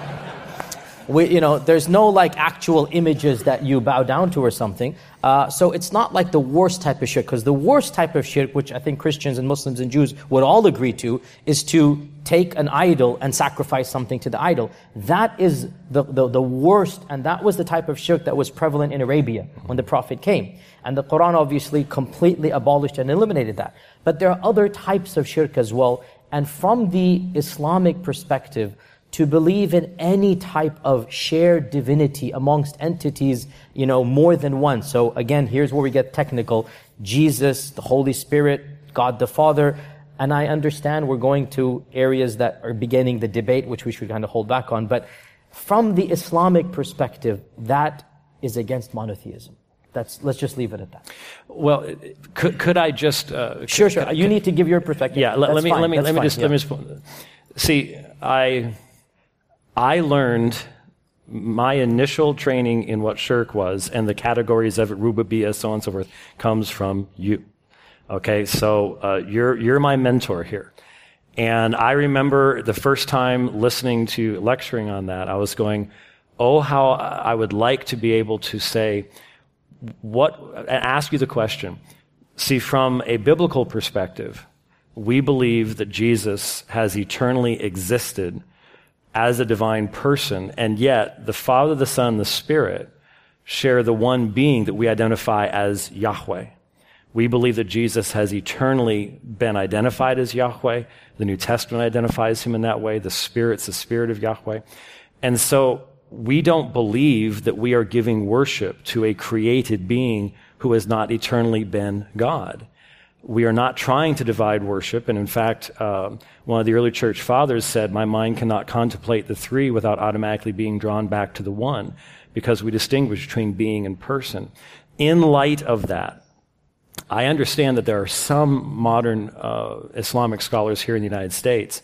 there's no like actual images that you bow down to or something. So it's not like the worst type of shirk, because the worst type of shirk, which I think Christians and Muslims and Jews would all agree to, is to take an idol and sacrifice something to the idol. That is the worst, and that was the type of shirk that was prevalent in Arabia when the Prophet came. And the Quran obviously completely abolished and eliminated that. But there are other types of shirk as well. And from the Islamic perspective, to believe in any type of shared divinity amongst entities, more than one. So again, here's where we get technical. Jesus, the Holy Spirit, God the Father. And I understand we're going to areas that are beginning the debate, which we should kind of hold back on. But from the Islamic perspective, that is against monotheism. Let's just leave it at that. Well, could I just... Sure. You need to give your perspective. Yeah, let me just... See, I learned my initial training in what shirk was and the categories of it, rububiyyah, so on and so forth, comes from you. Okay, so you're my mentor here. And I remember the first time listening to lecturing on that, I was going, oh, how I would like to be able to say, ask you the question. See, from a biblical perspective, we believe that Jesus has eternally existed as a divine person, and yet the Father, the Son, the Spirit share the one being that we identify as Yahweh. We believe that Jesus has eternally been identified as Yahweh. The New Testament identifies him in that way. The Spirit's the Spirit of Yahweh. And so we don't believe that we are giving worship to a created being who has not eternally been God. We are not trying to divide worship, and in fact, one of the early church fathers said, my mind cannot contemplate the three without automatically being drawn back to the one, because we distinguish between being and person. In light of that, I understand that there are some modern Islamic scholars here in the United States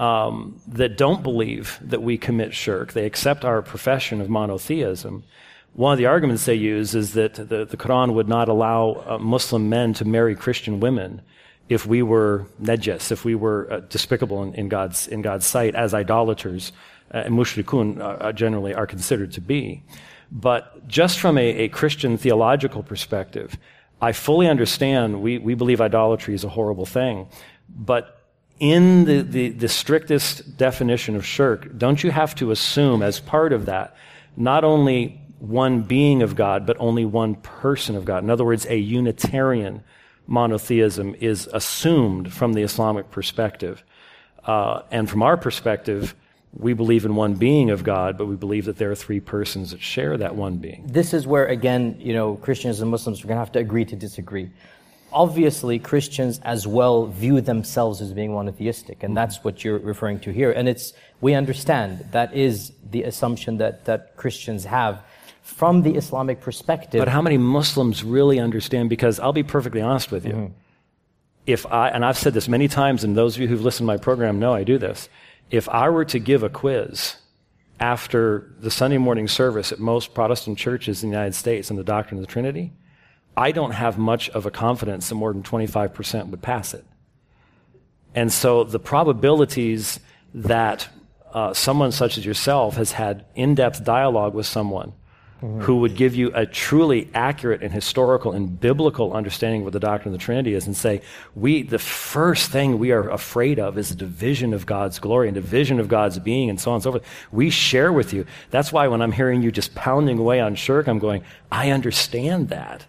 that don't believe that we commit shirk. They accept our profession of monotheism, One of the arguments they use is that the Quran would not allow Muslim men to marry Christian women if we were najas, if we were despicable in God's sight, as idolaters and mushrikun generally are considered to be. But just from a Christian theological perspective, I fully understand we believe idolatry is a horrible thing. But in the strictest definition of shirk, don't you have to assume as part of that not only one being of God, but only one person of God? In other words, a Unitarian monotheism is assumed from the Islamic perspective. And from our perspective, we believe in one being of God, but we believe that there are three persons that share that one being. This is where, again, Christians and Muslims are going to have to agree to disagree. Obviously, Christians as well view themselves as being monotheistic, and that's what you're referring to here. And we understand that is the assumption that Christians have from the Islamic perspective. But how many Muslims really understand? Because I'll be perfectly honest with you. And I've said this many times, and those of you who've listened to my program know I do this. If I were to give a quiz after the Sunday morning service at most Protestant churches in the United States on the doctrine of the Trinity, I don't have much of a confidence that more than 25% would pass it. And so the probabilities that someone such as yourself has had in-depth dialogue with someone who would give you a truly accurate and historical and biblical understanding of what the doctrine of the Trinity is and say, the first thing we are afraid of is the division of God's glory and division of God's being and so on and so forth. We share with you. That's why when I'm hearing you just pounding away on shirk, I'm going, I understand that.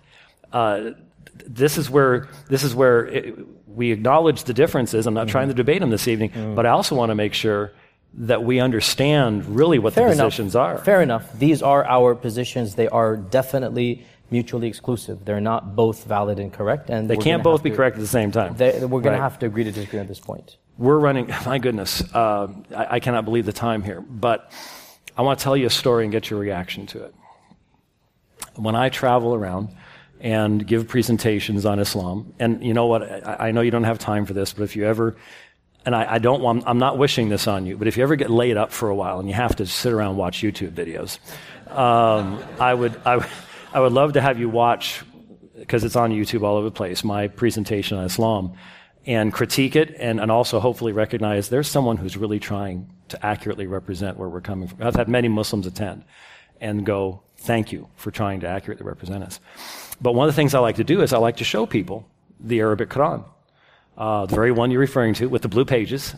This is where we acknowledge the differences. I'm not trying to debate them this evening, but I also want to make sure that we understand really what the positions are. Fair enough. These are our positions. They are definitely mutually exclusive. They're not both valid and correct. And they can't both be correct at the same time. We're going to have to agree to disagree at this point. We're running, my goodness, I cannot believe the time here, but I want to tell you a story and get your reaction to it. When I travel around and give presentations on Islam, and you know what, I know you don't have time for this, but if you ever, and I'm not wishing this on you, but if you ever get laid up for a while and you have to sit around and watch YouTube videos, I would love to have you watch, because it's on YouTube all over the place, my presentation on Islam, and critique it, and also hopefully recognize there's someone who's really trying to accurately represent where we're coming from. I've had many Muslims attend and go, thank you for trying to accurately represent us. But one of the things I like to do is I like to show people the Arabic Quran. The very one you're referring to with the blue pages.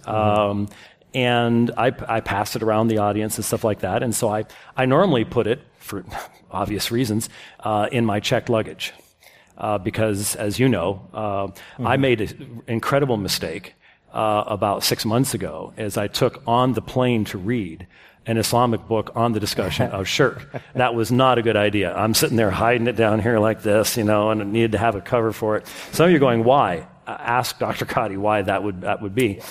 And I pass it around the audience and stuff like that. And so I normally put it, for obvious reasons, in my checked luggage. Because, as you know, I made an incredible mistake about 6 months ago as I took on the plane to read an Islamic book on the discussion of shirk. That was not a good idea. I'm sitting there hiding it down here like this, and I needed to have a cover for it. Some of you are going, why? Ask Dr. Qadi why that would be.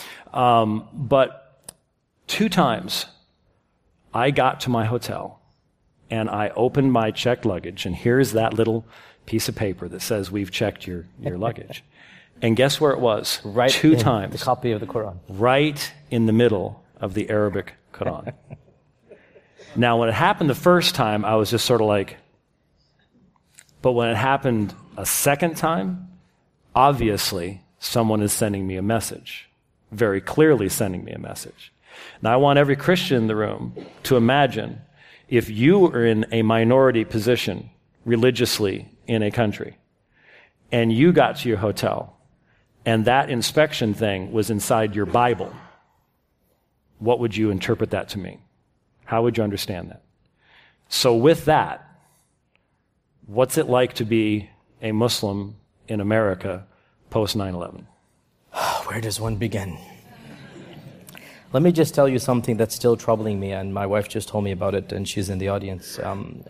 But 2 times I got to my hotel and I opened my checked luggage, and here's that little piece of paper that says we've checked your luggage. And guess where it was? Right 2 times. The copy of the Quran. Right in the middle of the Arabic Quran. Now, when it happened the first time, I was just sort of like, but when it happened a second time, obviously, someone is sending me a message, very clearly sending me a message. Now, I want every Christian in the room to imagine if you are in a minority position religiously in a country, and you got to your hotel, and that inspection thing was inside your Bible, what would you interpret that to mean? How would you understand that? So with that, what's it like to be a Muslim in America post 9/11? Where does one begin? Let me just tell you something that's still troubling me, and my wife just told me about it, and she's in the audience.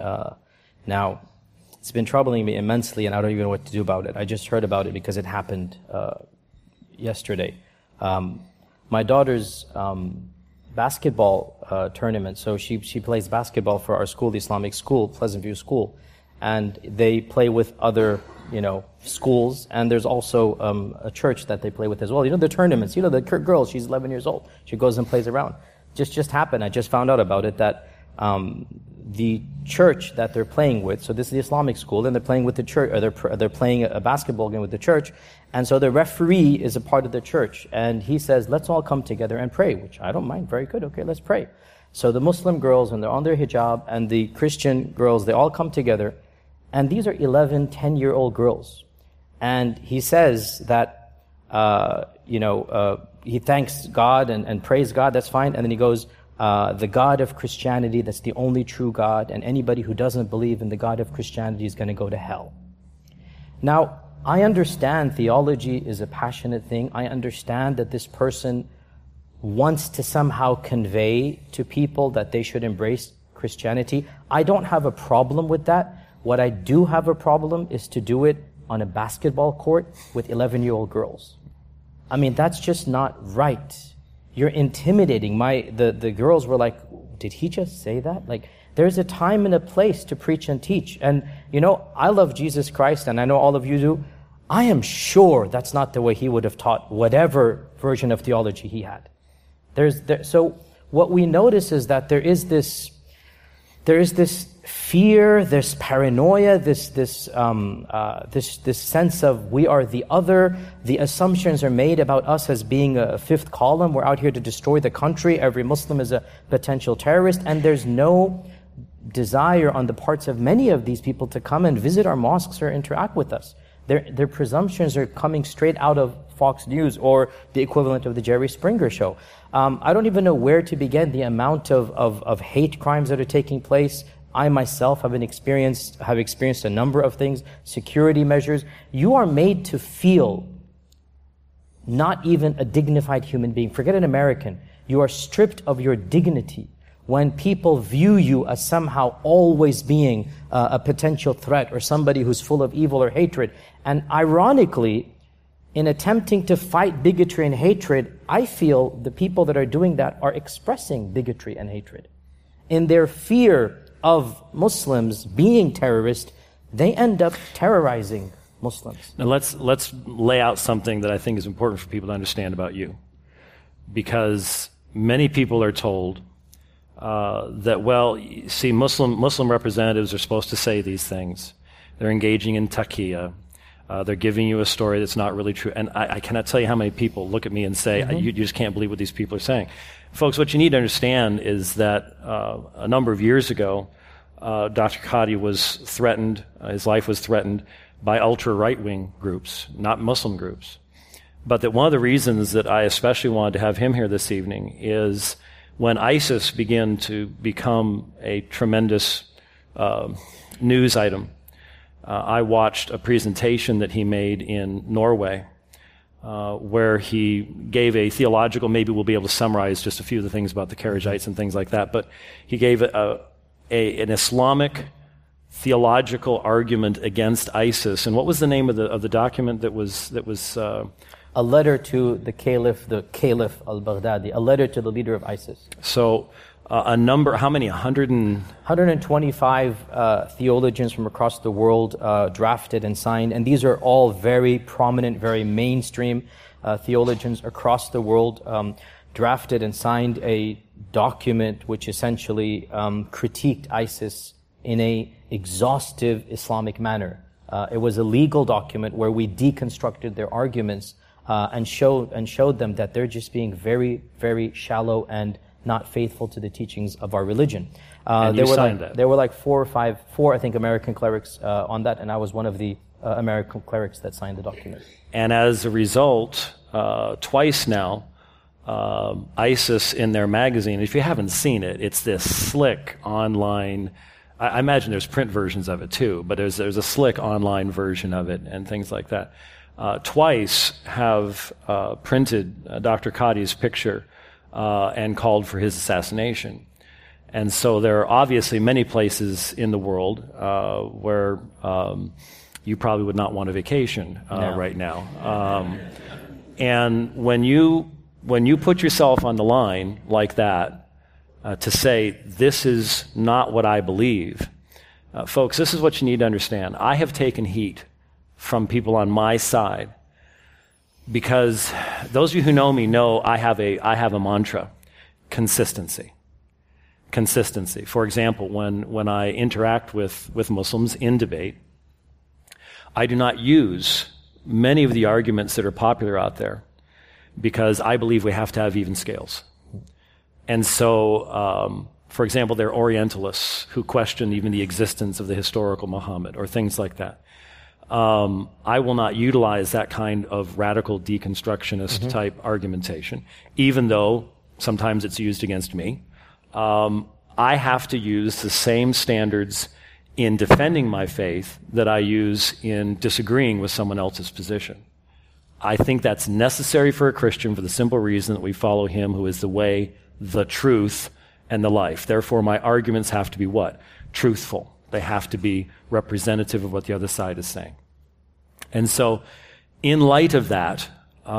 Now, it's been troubling me immensely, and I don't even know what to do about it. I just heard about it because it happened yesterday. My daughter's basketball tournament, so she plays basketball for our school, the Islamic school, Pleasant View School, and they play with other schools, and there's also a church that they play with as well. The tournaments, the girl, she's 11 years old. She goes and plays around. Just happened, I just found out about it, that the church that they're playing with. So this is the Islamic school, and they're playing with the church, or they're playing a basketball game with the church. And so the referee is a part of the church, and he says, let's all come together and pray, which I don't mind. Very good. Okay, let's pray. So the Muslim girls, when they're on their hijab, and the Christian girls, they all come together. And these are 11, 10-year-old girls. And he says that, he thanks God and praise God, that's fine. And then he goes, the God of Christianity, that's the only true God, and anybody who doesn't believe in the God of Christianity is going to go to hell. Now, I understand theology is a passionate thing. I understand that this person wants to somehow convey to people that they should embrace Christianity. I don't have a problem with that. What I do have a problem is to do it on a basketball court with 11-year-old girls. I mean, that's just not right. You're intimidating. The girls were like, did he just say that? Like, there's a time and a place to preach and teach. And, I love Jesus Christ, and I know all of you do. I am sure that's not the way he would have taught whatever version of theology he had. So what we notice is that there is this fear, this paranoia, this sense of we are the other. The assumptions are made about us as being a fifth column. We're out here to destroy the country. Every Muslim is a potential terrorist, and there's no desire on the parts of many of these people to come and visit our mosques or interact with us. Their presumptions are coming straight out of Fox News or the equivalent of the Jerry Springer show. I don't even know where to begin. The amount of hate crimes that are taking place. I myself have experienced a number of things, security measures. You are made to feel not even a dignified human being. Forget an American. You are stripped of your dignity when people view you as somehow always being a potential threat or somebody who's full of evil or hatred. And ironically, in attempting to fight bigotry and hatred, I feel the people that are doing that are expressing bigotry and hatred. In their fear of Muslims being terrorists, they end up terrorizing Muslims. Now let's lay out something that I think is important for people to understand about you. Because many people are told that, Muslim representatives are supposed to say these things. They're engaging in taqiyya. They're giving you a story that's not really true. And I cannot tell you how many people look at me and say, you just can't believe what these people are saying. Folks, what you need to understand is that a number of years ago, Dr. Qadhi was threatened, his life was threatened by ultra-right-wing groups, not Muslim groups. But that one of the reasons that I especially wanted to have him here this evening is when ISIS began to become a tremendous news item. I watched a presentation that he made in Norway where he gave a theological, maybe we'll be able to summarize just a few of the things about the Kharijites and things like that, but he gave an Islamic theological argument against ISIS. And what was the name of the document that was a letter to the Caliph al-Baghdadi, a letter to the leader of ISIS. So a number, how many? 125 theologians from across the world drafted and signed, and these are all very prominent, very mainstream theologians across the world drafted and signed a document which essentially critiqued ISIS in a exhaustive Islamic manner. It was a legal document where we deconstructed their arguments and showed them that they're just being very, very shallow and not faithful to the teachings of our religion. And you signed that. There were like four, I think, American clerics on that, and I was one of the American clerics that signed the document. And as a result, twice now, ISIS in their magazine, if you haven't seen it, it's this slick online, I imagine there's print versions of it too, but there's a slick online version of it and things like that. Twice have printed Dr. Qadhi's picture and called for his assassination. And so there are obviously many places in the world where you probably would not want a vacation right now. And when you put yourself on the line like that to say, this is not what I believe, folks, this is what you need to understand. I have taken heat from people on my side because those of you who know me know I have a mantra: consistency. consistency. For example, when I interact with Muslims in debate, I do not use many of the arguments that are popular out there because I believe we have to have even scales. And so, for example, there are Orientalists who question even the existence of the historical Muhammad or things like that. I will not utilize that kind of radical deconstructionist type argumentation, even though sometimes it's used against me. I have to use the same standards in defending my faith that I use in disagreeing with someone else's position. I think that's necessary for a Christian for the simple reason that we follow him who is the way, the truth, and the life. Therefore, my arguments have to be what? Truthful. They have to be representative of what the other side is saying. And so, in light of that,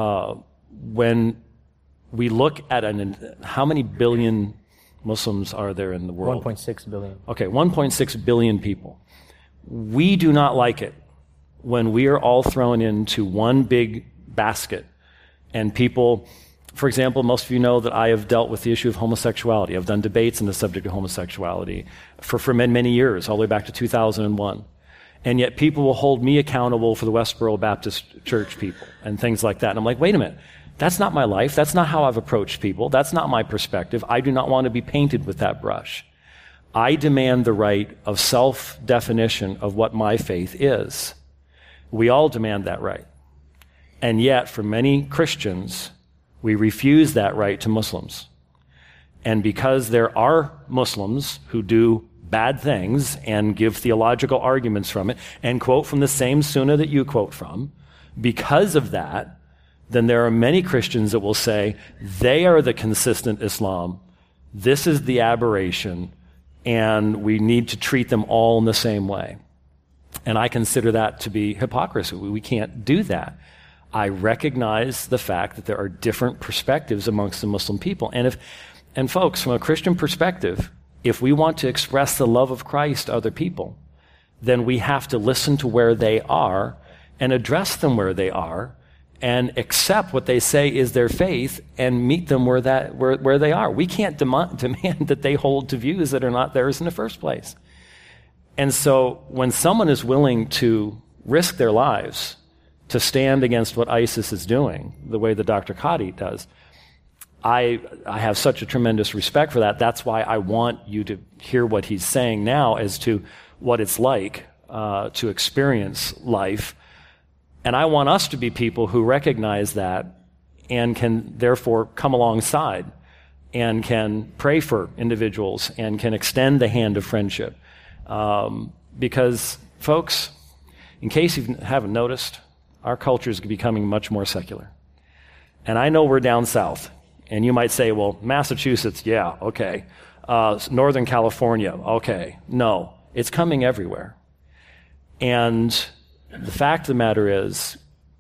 when we look at how many billion Muslims are there in the world? 1.6 billion. Okay, 1.6 billion people. We do not like it when we are all thrown into one big basket and people, for example, most of you know that I have dealt with the issue of homosexuality. I've done debates on the subject of homosexuality for many, many years, all the way back to 2001. And yet people will hold me accountable for the Westboro Baptist Church people and things like that. And I'm like, wait a minute. That's not my life. That's not how I've approached people. That's not my perspective. I do not want to be painted with that brush. I demand the right of self-definition of what my faith is. We all demand that right. And yet, for many Christians, we refuse that right to Muslims. And because there are Muslims who do bad things and give theological arguments from it and quote from the same sunnah that you quote from, because of that, then there are many Christians that will say, they are the consistent Islam, this is the aberration, and we need to treat them all in the same way. And I consider that to be hypocrisy. We can't do that. I recognize the fact that there are different perspectives amongst the Muslim people. And folks, from a Christian perspective, if we want to express the love of Christ to other people, then we have to listen to where they are and address them where they are and accept what they say is their faith and meet them where they are. We can't demand that they hold to views that are not theirs in the first place. And so when someone is willing to risk their lives to stand against what ISIS is doing, the way that Dr. Qadi does, I have such a tremendous respect for that. That's why I want you to hear what he's saying now as to what it's like to experience life. And I want us to be people who recognize that and can therefore come alongside and can pray for individuals and can extend the hand of friendship. Because, folks, in case you haven't noticed, our culture is becoming much more secular. And I know we're down south. And you might say, well, Massachusetts, yeah, okay. Northern California, okay. No, it's coming everywhere. And the fact of the matter is,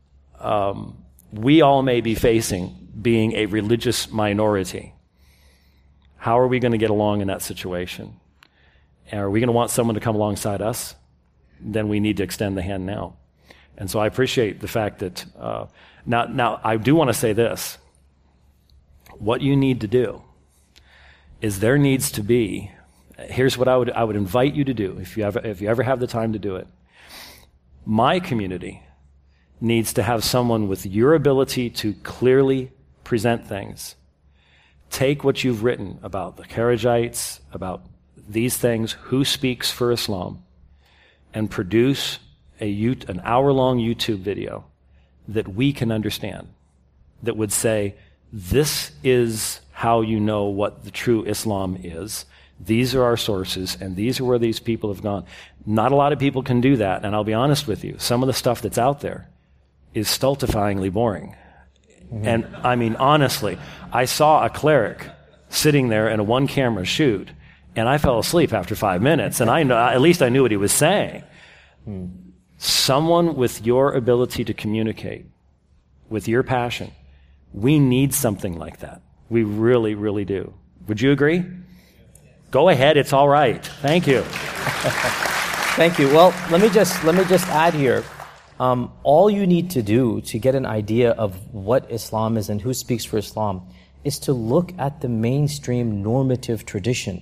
we all may be facing being a religious minority. How are we going to get along in that situation? And are we going to want someone to come alongside us? Then we need to extend the hand now. And so I appreciate the fact that, now I do want to say this. What you need to do is there needs to be, here's what I would invite you to do if you ever have the time to do it. My community needs to have someone with your ability to clearly present things. Take what you've written about the Kharijites, about these things, who speaks for Islam, and produce an hour-long YouTube video that we can understand, that would say, this is how you know what the true Islam is. These are our sources, and these are where these people have gone. Not a lot of people can do that, and I'll be honest with you. Some of the stuff that's out there is stultifyingly boring. Mm-hmm. And I mean, honestly, I saw a cleric sitting there in a one-camera shoot, and I fell asleep after 5 minutes, and at least I knew what he was saying. Someone with your ability to communicate, with your passion, we need something like that. We really, really do. Would you agree? Go ahead, it's all right. Thank you. Thank you. Well, let me just add here. All you need to do to get an idea of what Islam is and who speaks for Islam is to look at the mainstream normative tradition.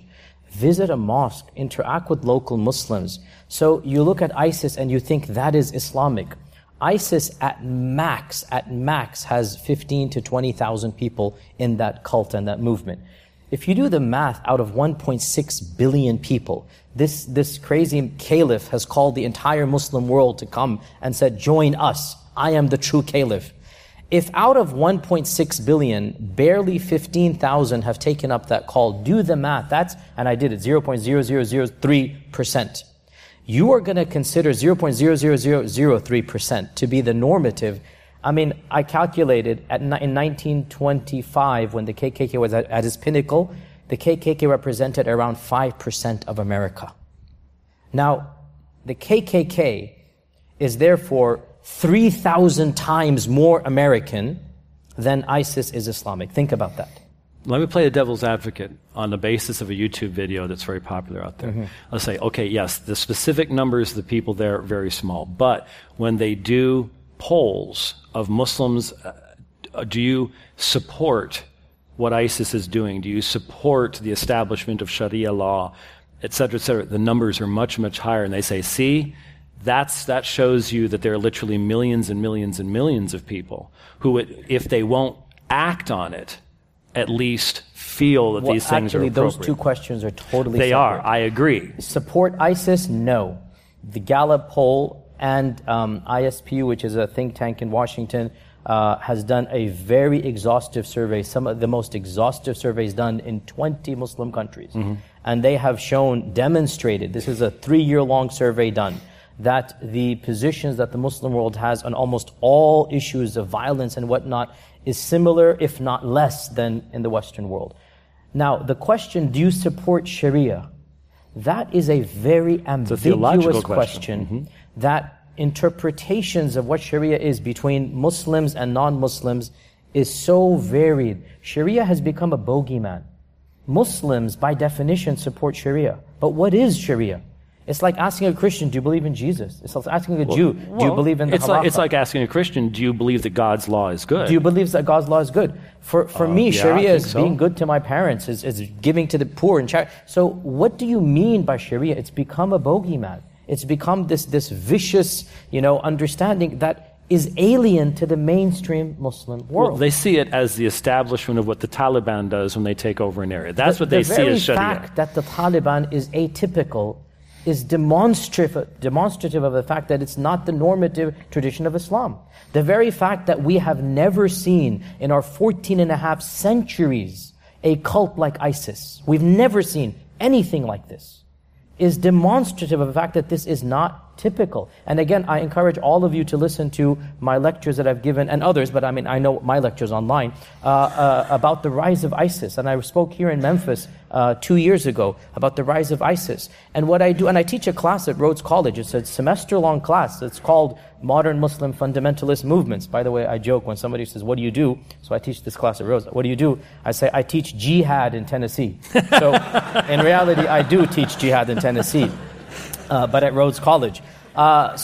visit a mosque, interact with local Muslims. So you look at ISIS and you think that is Islamic. ISIS at max has 15 to 20,000 people in that cult and that movement. If you do the math, out of 1.6 billion people, this crazy caliph has called the entire Muslim world to come and said, join us, I am the true caliph. If out of 1.6 billion, barely 15,000 have taken up that call, do the math, and I did it, 0.0003%. You are going to consider 0.00003% to be the normative. I mean, I calculated in 1925, when the KKK was at its pinnacle, the KKK represented around 5% of America. Now, the KKK is therefore 3,000 times more American than ISIS is Islamic. Think about that. Let me play the devil's advocate on the basis of a YouTube video that's very popular out there. Let's say, okay, yes, the specific numbers of the people there are very small, but when they do polls of Muslims, do you support what ISIS is doing? Do you support the establishment of Sharia law, et cetera, et cetera? The numbers are much, much higher, and they say, see, that shows you that there are literally millions and millions and millions of people who, if they won't act on it, at least feel that these things are appropriate. Those two questions are totally They separate. are, I agree. Support ISIS? No. The Gallup poll and ISPU, which is a think tank in Washington, has done a very exhaustive survey, some of the most exhaustive surveys done in 20 Muslim countries. And they have demonstrated, this is a 3-year-long survey done, that the positions that the Muslim world has on almost all issues of violence and whatnot is similar, if not less, than in the Western world. Now, the question, do you support Sharia? That is a very ambiguous question. That interpretations of what Sharia is between Muslims and non-Muslims is so varied. Sharia has become a bogeyman. Muslims, by definition, support Sharia. But what is Sharia? It's like asking a Christian, do you believe in Jesus? It's like asking a Jew, do you believe in the halakha? It's like asking a Christian, do you believe that God's law is good? Do you believe that God's law is good? For me, Sharia is being good to my parents, is giving to the poor and charity. So what do you mean by Sharia? It's become a bogeyman. It's become this vicious, understanding that is alien to the mainstream Muslim world. Well, they see it as the establishment of what the Taliban does when they take over an area. That's what they see as Sharia. The very fact that the Taliban is atypical is demonstrative of the fact that it's not the normative tradition of Islam. The very fact that we have never seen in our 14.5 centuries a cult like ISIS, we've never seen anything like this, is demonstrative of the fact that this is not typical. And again, I encourage all of you to listen to my lectures that I've given, and others, but I know my lectures online, about the rise of ISIS. And I spoke here in Memphis 2 years ago about the rise of ISIS. And what I do, and I teach a class at Rhodes College. It's a semester-long class. It's called Modern Muslim Fundamentalist Movements. By the way, I joke when somebody says, what do you do? So I teach this class at Rhodes. What do you do? I say, I teach jihad in Tennessee. So in reality, I do teach jihad in Tennessee, but at Rhodes College. I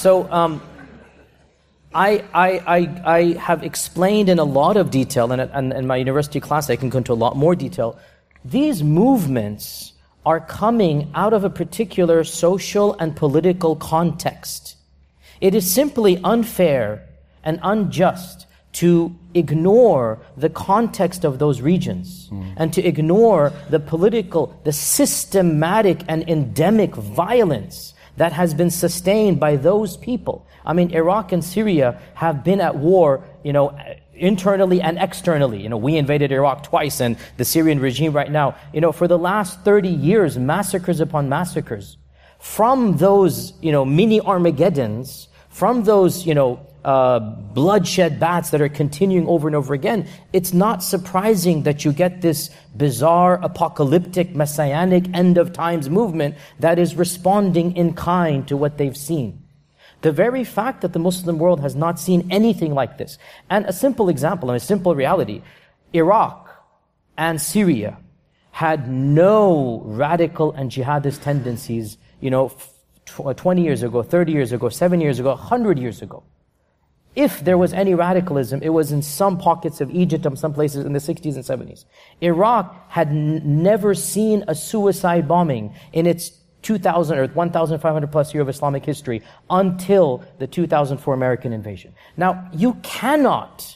have explained in a lot of detail, and in my university class I can go into a lot more detail. These movements are coming out of a particular social and political context. It is simply unfair and unjust to ignore the context of those regions and to ignore the systematic and endemic violence that has been sustained by those people. I mean, Iraq and Syria have been at war, internally and externally. We invaded Iraq twice, and the Syrian regime right now, for the last 30 years, massacres upon massacres. From those, mini Armageddons, from those, bloodshed baths that are continuing over and over again, it's not surprising that you get this bizarre, apocalyptic, messianic, end of times movement that is responding in kind to what they've seen. The very fact that the Muslim world has not seen anything like this. And a simple example, a simple reality, Iraq and Syria had no radical and jihadist tendencies, 20 years ago, 30 years ago, 7 years ago, 100 years ago. If there was any radicalism, it was in some pockets of Egypt and some places in the 60s and 70s. Iraq had never seen a suicide bombing in its 2,000 or 1,500 plus year of Islamic history until the 2004 American invasion. Now, you cannot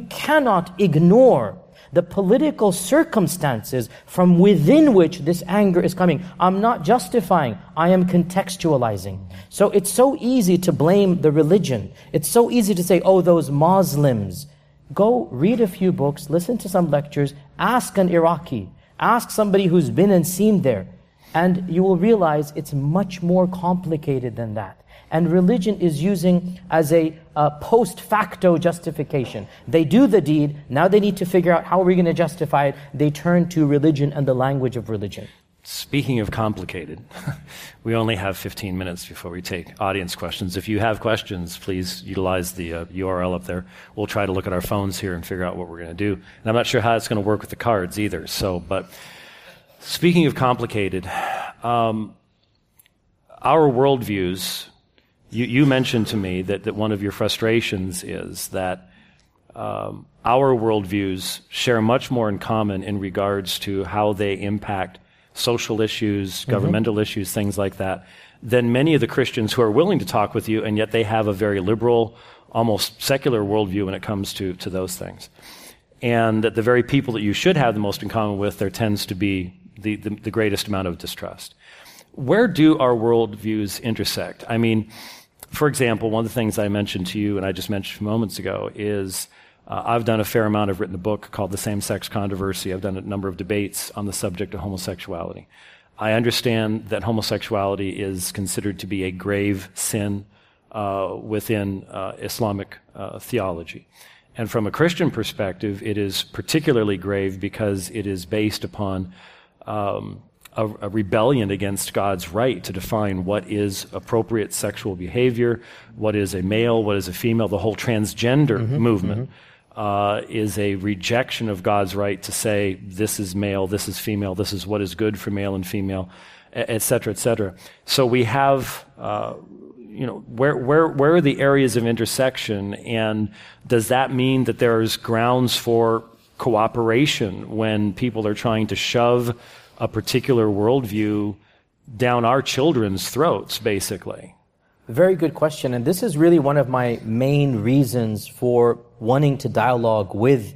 ignore the political circumstances from within which this anger is coming. I'm not justifying, I am contextualizing. So it's so easy to blame the religion. It's so easy to say, oh, those Muslims. Go read a few books, listen to some lectures, ask an Iraqi, ask somebody who's been and seen there, and you will realize it's much more complicated than that. And religion is using as a post facto justification. They do the deed, now they need to figure out how are we going to justify it. They turn to religion and the language of religion. Speaking of complicated, we only have 15 minutes before we take audience questions. If you have questions, please utilize the URL up there. We'll try to look at our phones here and figure out what we're going to do. And I'm not sure how it's going to work with the cards either. But speaking of complicated, our worldviews. You mentioned to me that one of your frustrations is that our worldviews share much more in common in regards to how they impact social issues, governmental issues, things like that, than many of the Christians who are willing to talk with you, and yet they have a very liberal, almost secular worldview when it comes to those things. And that the very people that you should have the most in common with, there tends to be the greatest amount of distrust. Where do our worldviews intersect? I mean, for example, one of the things I mentioned to you, and I just mentioned a few moments ago, is I've done a fair amount. I've written a book called The Same-Sex Controversy. I've done a number of debates on the subject of homosexuality. I understand that homosexuality is considered to be a grave sin within Islamic theology. And from a Christian perspective, it is particularly grave because it is based upon a rebellion against God's right to define what is appropriate sexual behavior, what is a male, what is a female. The whole transgender movement is a rejection of God's right to say this is male, this is female, this is what is good for male and female, et cetera, et cetera. So we have, where are the areas of intersection, and does that mean that there's grounds for cooperation when people are trying to shove a particular worldview down our children's throats, basically? Very good question, and this is really one of my main reasons for wanting to dialogue with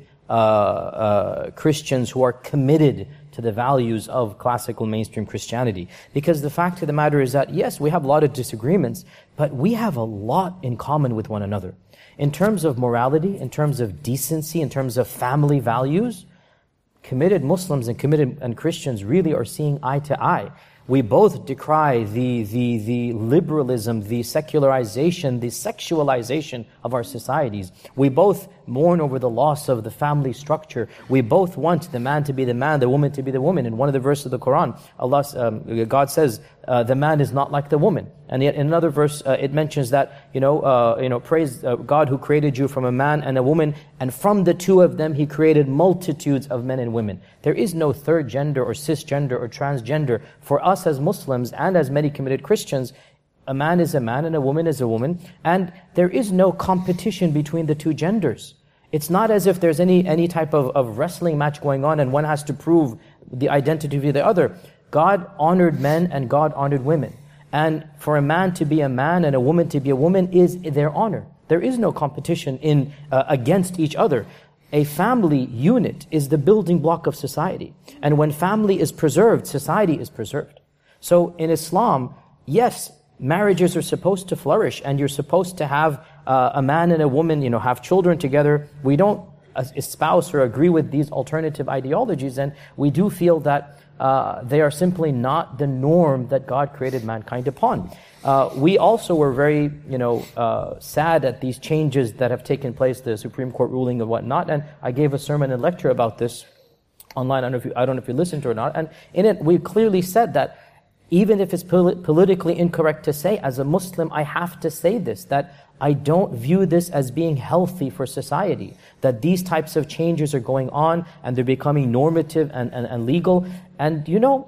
Christians who are committed to the values of classical mainstream Christianity. Because the fact of the matter is that, yes, we have a lot of disagreements, but we have a lot in common with one another. In terms of morality, in terms of decency, in terms of family values, committed Muslims and committed and Christians really are seeing eye to eye. We both decry the liberalism, the secularization, the sexualization of our societies. We both mourn over the loss of the family structure. We both want the man to be the man, the woman to be the woman. In one of the verses of the Quran, God says, the man is not like the woman. And yet in another verse, it mentions that, praise God who created you from a man and a woman, and from the two of them He created multitudes of men and women. There is no third gender or cisgender or transgender. For us as Muslims and as many committed Christians, a man is a man and a woman is a woman, and there is no competition between the two genders. It's not as if there's any type of wrestling match going on and one has to prove the identity of the other. God honored men and God honored women. And for a man to be a man and a woman to be a woman is their honor. There is no competition against each other. A family unit is the building block of society. And when family is preserved, society is preserved. So in Islam, yes, marriages are supposed to flourish and you're supposed to have a man and a woman, have children together. We don't espouse or agree with these alternative ideologies, and we do feel that they are simply not the norm that God created mankind upon. We also were very, sad at these changes that have taken place, the Supreme Court ruling and whatnot. And I gave a sermon and lecture about this online. I don't know if you listened to it or not. And in it, we clearly said that even if it's politically incorrect to say, as a Muslim, I have to say this, that I don't view this as being healthy for society, that these types of changes are going on and they're becoming normative and legal. And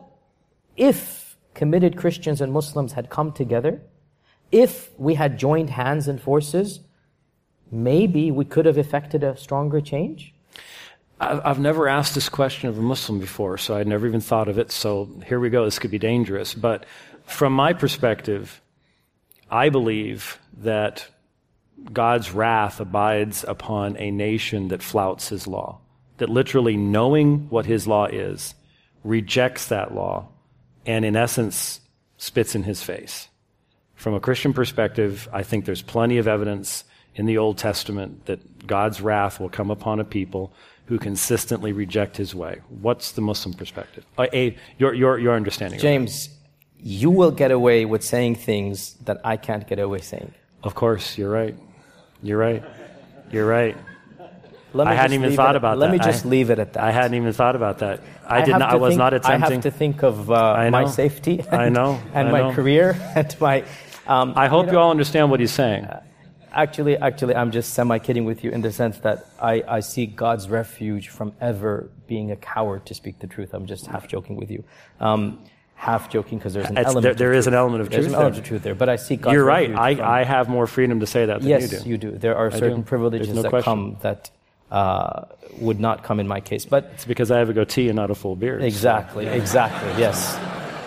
if committed Christians and Muslims had come together, if we had joined hands and forces, maybe we could have effected a stronger change? I've never asked this question of a Muslim before, so I'd never even thought of it. So here we go. This could be dangerous. But from my perspective, I believe that God's wrath abides upon a nation that flouts his law, that literally knowing what his law is, rejects that law, and in essence spits in his face. From a Christian perspective, I think there's plenty of evidence in the Old Testament that God's wrath will come upon a people who consistently reject his way. What's the Muslim perspective? Your understanding. James, you will get away with saying things that I can't get away saying. Of course, you're right. You're right. You're right. I hadn't even thought about that. Let me just leave it at that. I hadn't even thought about that. I was not attempting. I have to think of my safety. And my career and my. I hope you all understand what he's saying. Actually, I'm just semi-kidding with you in the sense that I see God's refuge from ever being a coward to speak the truth. I'm just half joking with you. Half joking because there's an element. There is an element of truth. There's an element of truth there, but I see God's You're right. refuge I have more freedom to say that than you do. Yes, you do. There are certain privileges that come that would not come in my case. But it's because I have a goatee and not a full beard. Exactly. Yes.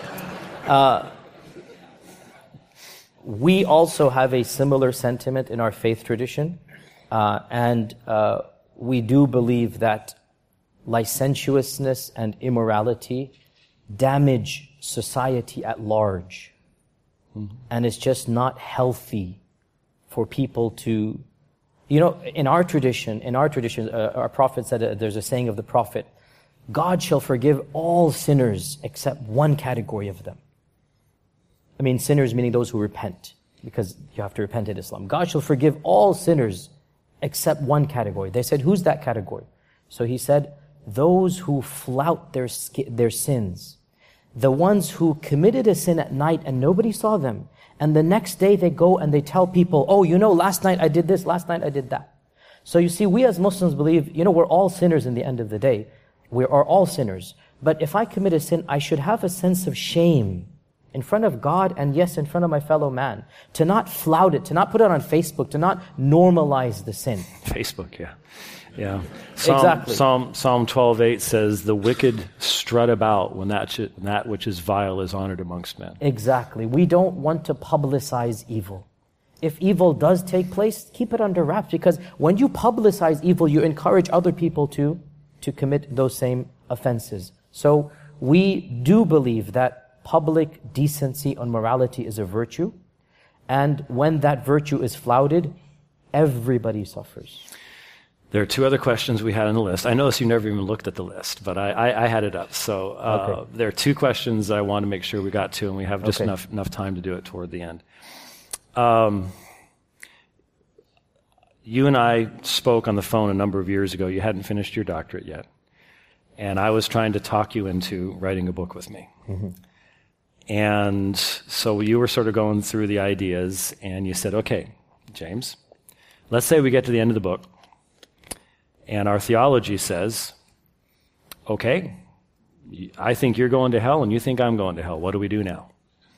We also have a similar sentiment in our faith tradition, and we do believe that licentiousness and immorality damage society at large, and it's just not healthy for people to, in our tradition, our prophet said, there's a saying of the prophet, God shall forgive all sinners except one category of them. I mean, sinners meaning those who repent, because you have to repent in Islam. God shall forgive all sinners except one category. They said, who's that category? So he said, those who flout their sins. The ones who committed a sin at night and nobody saw them. And the next day they go and they tell people, oh, last night I did this, last night I did that. So you see, we as Muslims believe, we're all sinners in the end of the day. We are all sinners. But if I commit a sin, I should have a sense of shame in front of God and yes, in front of my fellow man. To not flout it, to not put it on Facebook, to not normalize the sin. Facebook, yeah. Yeah. Exactly. Psalm 12:8 says, the wicked strut about when that which is vile is honored amongst men. Exactly. We don't want to publicize evil. If evil does take place, keep it under wraps, because when you publicize evil, you encourage other people to commit those same offenses. So we do believe that public decency and morality is a virtue, and when that virtue is flouted, everybody suffers. There are two other questions we had on the list. I noticed you never even looked at the list, but I had it up. So okay. There are two questions I want to make sure we got to, and we have just enough time to do it toward the end. You and I spoke on the phone a number of years ago. You hadn't finished your doctorate yet. And I was trying to talk you into writing a book with me. Mm-hmm. And so you were sort of going through the ideas, and you said, okay, James, let's say we get to the end of the book, and our theology says, okay, I think you're going to hell, and you think I'm going to hell. What do we do now?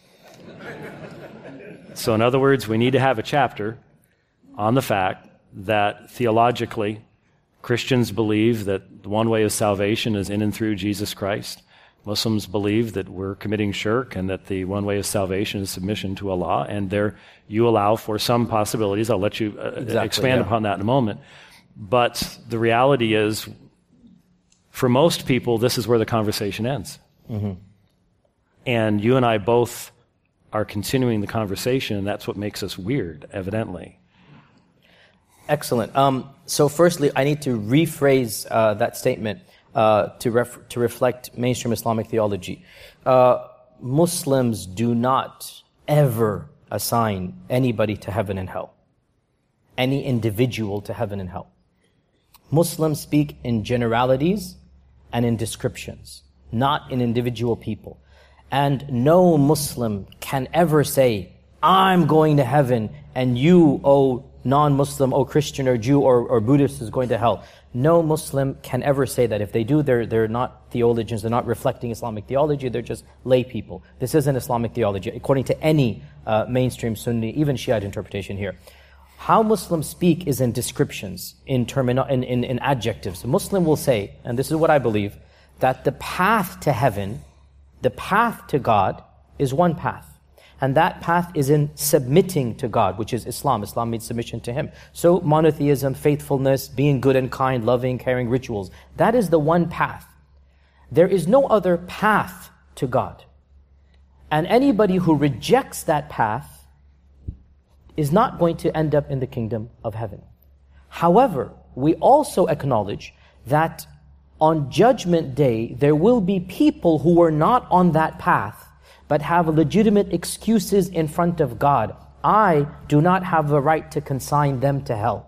So in other words, we need to have a chapter on the fact that theologically, Christians believe that the one way of salvation is in and through Jesus Christ. Muslims believe that we're committing shirk and that the one way of salvation is submission to Allah, and there you allow for some possibilities. I'll let you expand upon that in a moment. But the reality is, for most people, this is where the conversation ends. Mm-hmm. And you and I both are continuing the conversation, and that's what makes us weird, evidently. Excellent. So firstly, I need to rephrase that statement to reflect mainstream Islamic theology. Muslims do not ever assign anybody to heaven and hell, any individual to heaven and hell. Muslims speak in generalities and in descriptions, not in individual people. And no Muslim can ever say, I'm going to heaven, and you, oh non-Muslim, oh Christian or Jew or Buddhist, is going to hell. No Muslim can ever say that. If they do, they're not theologians, they're not reflecting Islamic theology, they're just lay people. This isn't Islamic theology, according to any mainstream Sunni, even Shiite interpretation here. How Muslims speak is in descriptions, in adjectives. A Muslim will say, and this is what I believe, that the path to heaven, the path to God, is one path. And that path is in submitting to God, which is Islam. Islam means submission to Him. So monotheism, faithfulness, being good and kind, loving, caring, rituals. That is the one path. There is no other path to God. And anybody who rejects that path is not going to end up in the kingdom of heaven. However, we also acknowledge that on Judgment Day, there will be people who are not on that path, but have legitimate excuses in front of God. I do not have the right to consign them to hell.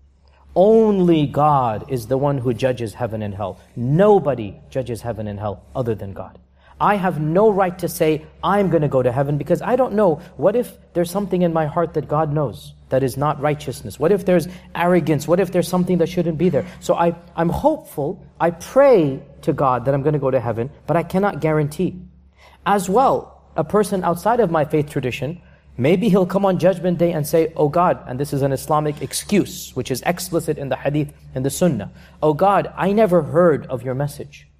Only God is the one who judges heaven and hell. Nobody judges heaven and hell other than God. I have no right to say, I'm going to go to heaven, because I don't know. What if there's something in my heart that God knows that is not righteousness? What if there's arrogance? What if there's something that shouldn't be there? So I'm hopeful, I pray to God that I'm going to go to heaven, but I cannot guarantee. As well, a person outside of my faith tradition, maybe he'll come on Judgment Day and say, oh God, and this is an Islamic excuse, which is explicit in the hadith and the sunnah. Oh God, I never heard of your message.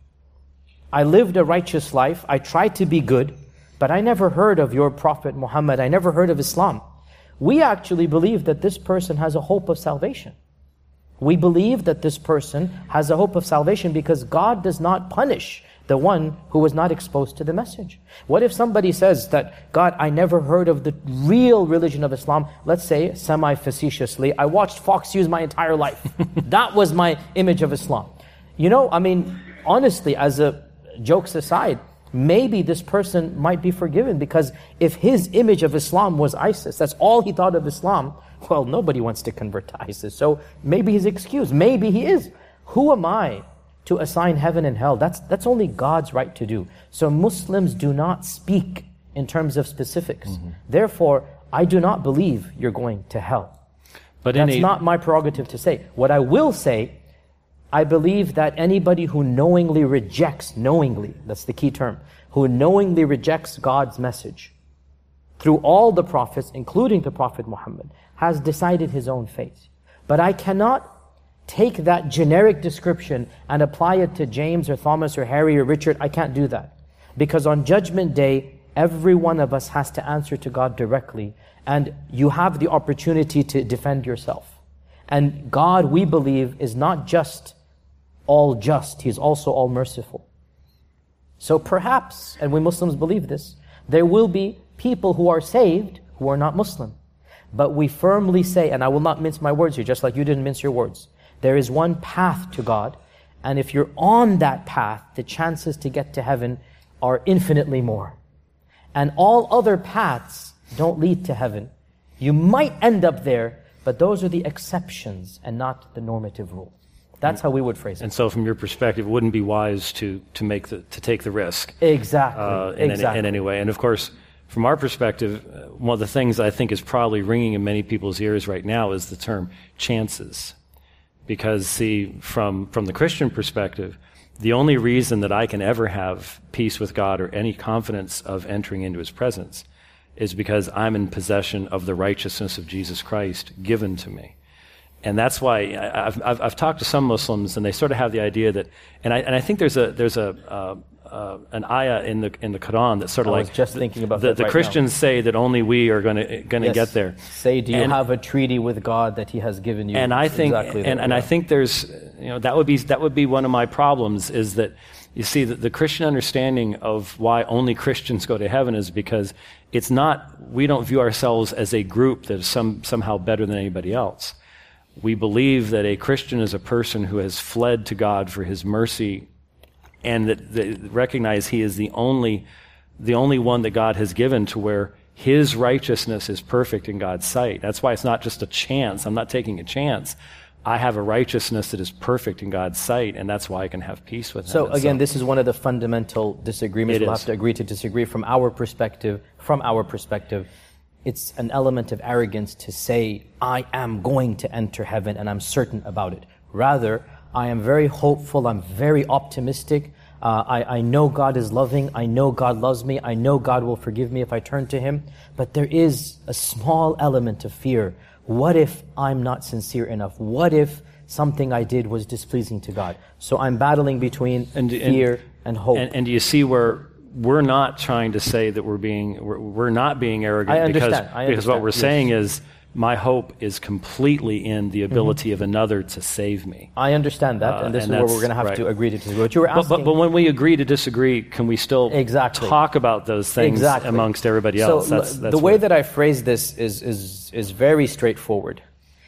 I lived a righteous life, I tried to be good, but I never heard of your Prophet Muhammad, I never heard of Islam. We actually believe that this person has a hope of salvation. We believe that this person has a hope of salvation because God does not punish the one who was not exposed to the message. What if somebody says that, God, I never heard of the real religion of Islam, let's say semi-facetiously, I watched Fox News my entire life. That was my image of Islam. You know, I mean, honestly, as a jokes aside, maybe this person might be forgiven, because if his image of Islam was ISIS, that's all he thought of Islam, well, nobody wants to convert to ISIS. So maybe he's excused. Maybe he is. Who am I to assign heaven and hell? That's only God's right to do. So Muslims do not speak in terms of specifics. Therefore, I do not believe you're going to hell. But that's not my prerogative to say. What I will say, I believe that anybody who knowingly rejects, that's the key term, who knowingly rejects God's message through all the prophets, including the Prophet Muhammad, has decided his own fate. But I cannot take that generic description and apply it to James or Thomas or Harry or Richard. I can't do that. Because on Judgment Day, every one of us has to answer to God directly. And you have the opportunity to defend yourself. And God, we believe, is not just all just. He's also all merciful. So perhaps, and we Muslims believe this, there will be people who are saved who are not Muslim. But we firmly say, and I will not mince my words here, just like you didn't mince your words, there is one path to God, and if you're on that path, the chances to get to heaven are infinitely more. And all other paths don't lead to heaven. You might end up there, but those are the exceptions and not the normative rule. That's how we would phrase it. And so from your perspective, it wouldn't be wise to take the risk. Exactly. In any way. And of course, from our perspective, one of the things I think is probably ringing in many people's ears right now is the term chances. Because, see, from the Christian perspective, the only reason that I can ever have peace with God or any confidence of entering into His presence is because I'm in possession of the righteousness of Jesus Christ given to me. And that's why I've talked to some Muslims, and they sort of have the idea that, and I think there's an ayah in the Quran that's sort of I was just thinking about that the right Christians now. say that only we are going to get there. Say, do you have a treaty with God that He has given you? And I think, exactly and I think there's, that would be one of my problems, is that you see that the Christian understanding of why only Christians go to heaven is because it's not, we don't view ourselves as a group that is somehow better than anybody else. We believe that a Christian is a person who has fled to God for His mercy, and that they recognize He is the only one that God has given to where His righteousness is perfect in God's sight. That's why it's not just a chance. I'm not taking a chance. I have a righteousness that is perfect in God's sight, and that's why I can have peace with Him. So again, this is one of the fundamental disagreements. We'll have to agree to disagree. From our perspective, it's an element of arrogance to say, I am going to enter heaven and I'm certain about it. Rather, I am very hopeful, I'm very optimistic. I know God is loving, I know God loves me, I know God will forgive me if I turn to Him. But there is a small element of fear What if I'm not sincere enough? What if something I did was displeasing to God? So I'm battling between fear and hope. And do you see where we're not trying to say that we're not being arrogant? I understand. Because what we're saying is, my hope is completely in the ability of another to save me. I understand that, and this is where we're going to have to agree to disagree. What you were asking, but when we agree to disagree, can we still talk about those things amongst everybody else? So that's the way that I phrase this is very straightforward.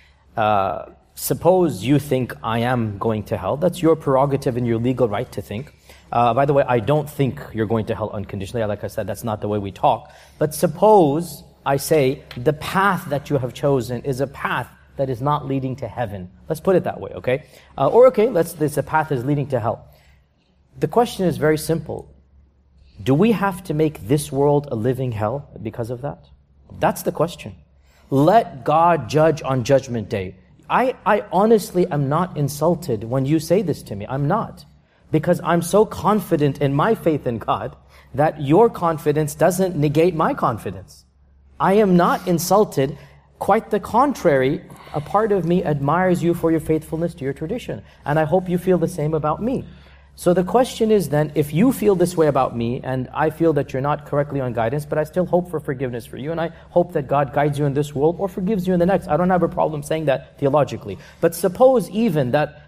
Suppose you think I am going to hell. That's your prerogative and your legal right to think. By the way, I don't think you're going to hell unconditionally. Like I said, that's not the way we talk. But suppose I say the path that you have chosen is a path that is not leading to heaven. Let's put it that way, okay? This path is leading to hell. The question is very simple. Do we have to make this world a living hell because of that? That's the question. Let God judge on Judgment Day. I honestly am not insulted when you say this to me. I'm not. Because I'm so confident in my faith in God that your confidence doesn't negate my confidence. I am not insulted. Quite the contrary, a part of me admires you for your faithfulness to your tradition. And I hope you feel the same about me. So the question is then, if you feel this way about me, and I feel that you're not correctly on guidance, but I still hope for forgiveness for you, and I hope that God guides you in this world or forgives you in the next. I don't have a problem saying that theologically. But suppose even that,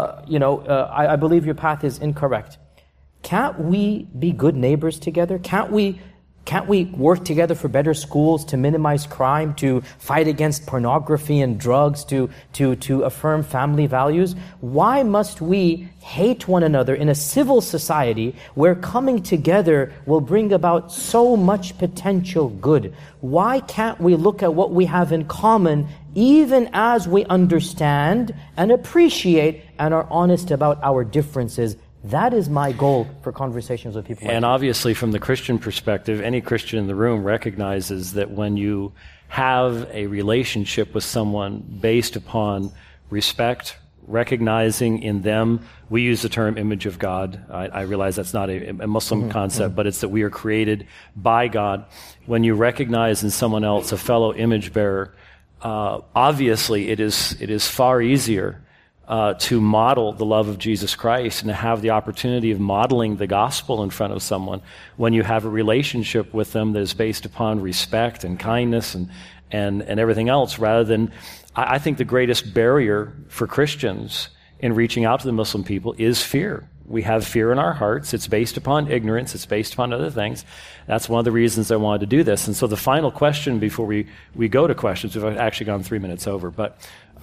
I believe your path is incorrect. Can't we be good neighbors together? Can't we work together for better schools, to minimize crime, to fight against pornography and drugs, to affirm family values? Why must we hate one another in a civil society where coming together will bring about so much potential good? Why can't we look at what we have in common, even as we understand and appreciate and are honest about our differences? That is my goal for conversations with people. And obviously, from the Christian perspective, any Christian in the room recognizes that when you have a relationship with someone based upon respect, recognizing in them, we use the term image of God. I realize that's not a Muslim concept, but it's that we are created by God. When you recognize in someone else a fellow image bearer, obviously it is far easier to model the love of Jesus Christ and to have the opportunity of modeling the gospel in front of someone when you have a relationship with them that is based upon respect and kindness and everything else, rather than, I think the greatest barrier for Christians in reaching out to the Muslim people is fear. We have fear in our hearts. It's based upon ignorance. It's based upon other things. That's one of the reasons I wanted to do this. And so the final question before we go to questions, we've actually gone 3 minutes over, but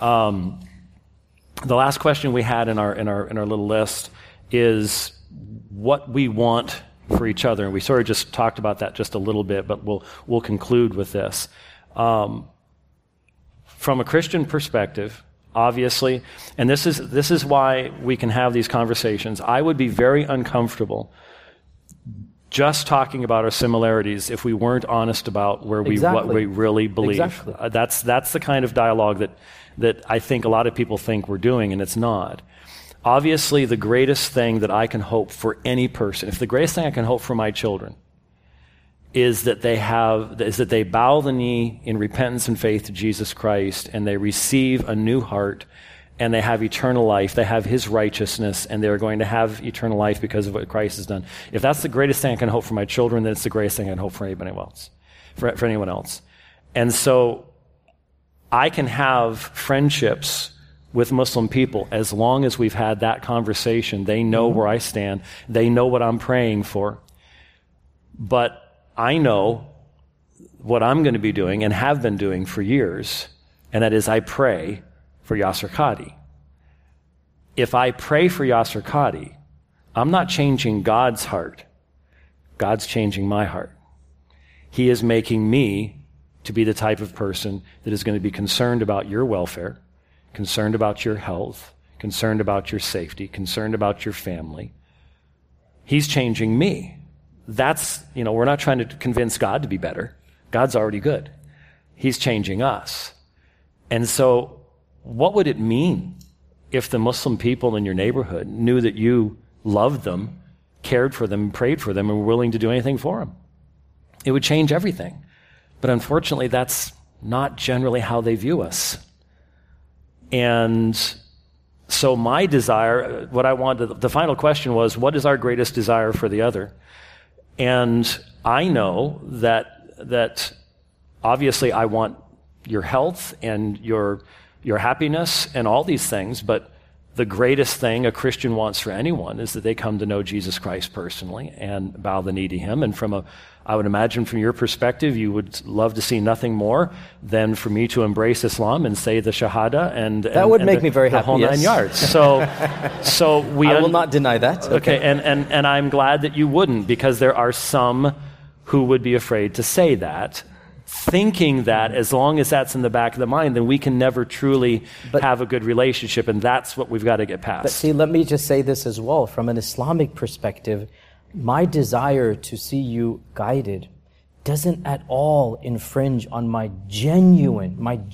the last question we had in our little list is what we want for each other, and we sort of just talked about that just a little bit, but we'll conclude with this. From a Christian perspective, obviously, and this is why we can have these conversations. I would be very uncomfortable just talking about our similarities if we weren't honest about what we really believe. Exactly. That's the kind of dialogue that I think a lot of people think we're doing, and it's not. Obviously, the greatest thing that I can hope for any person, if the greatest thing I can hope for my children, is that they bow the knee in repentance and faith to Jesus Christ, and they receive a new heart, and they have eternal life. They have His righteousness, and they're going to have eternal life because of what Christ has done. If that's the greatest thing I can hope for my children, then it's the greatest thing I can hope for anybody else, for anyone else. And so I can have friendships with Muslim people as long as we've had that conversation. They know where I stand. They know what I'm praying for. But I know what I'm going to be doing and have been doing for years, and that is I pray for Yasir Qadhi. If I pray for Yasir Qadhi, I'm not changing God's heart. God's changing my heart. He is making me to be the type of person that is going to be concerned about your welfare, concerned about your health, concerned about your safety, concerned about your family. He's changing me. That's, we're not trying to convince God to be better. God's already good. He's changing us. And so what would it mean if the Muslim people in your neighborhood knew that you loved them, cared for them, prayed for them, and were willing to do anything for them? It would change everything. But unfortunately, that's not generally how they view us. And so my desire, the final question was, what is our greatest desire for the other? And I know that obviously I want your health and your happiness and all these things, but the greatest thing a Christian wants for anyone is that they come to know Jesus Christ personally and bow the knee to him. And I would imagine from your perspective, you would love to see nothing more than for me to embrace Islam and say the Shahada that would make me very happy. The whole 9 yards. So I will not deny that. Okay, and I'm glad that you wouldn't, because there are some who would be afraid to say that, thinking that as long as that's in the back of the mind, then we can never truly have a good relationship, and that's what we've got to get past. But see, let me just say this as well. From an Islamic perspective, my desire to see you guided doesn't at all infringe on my genuine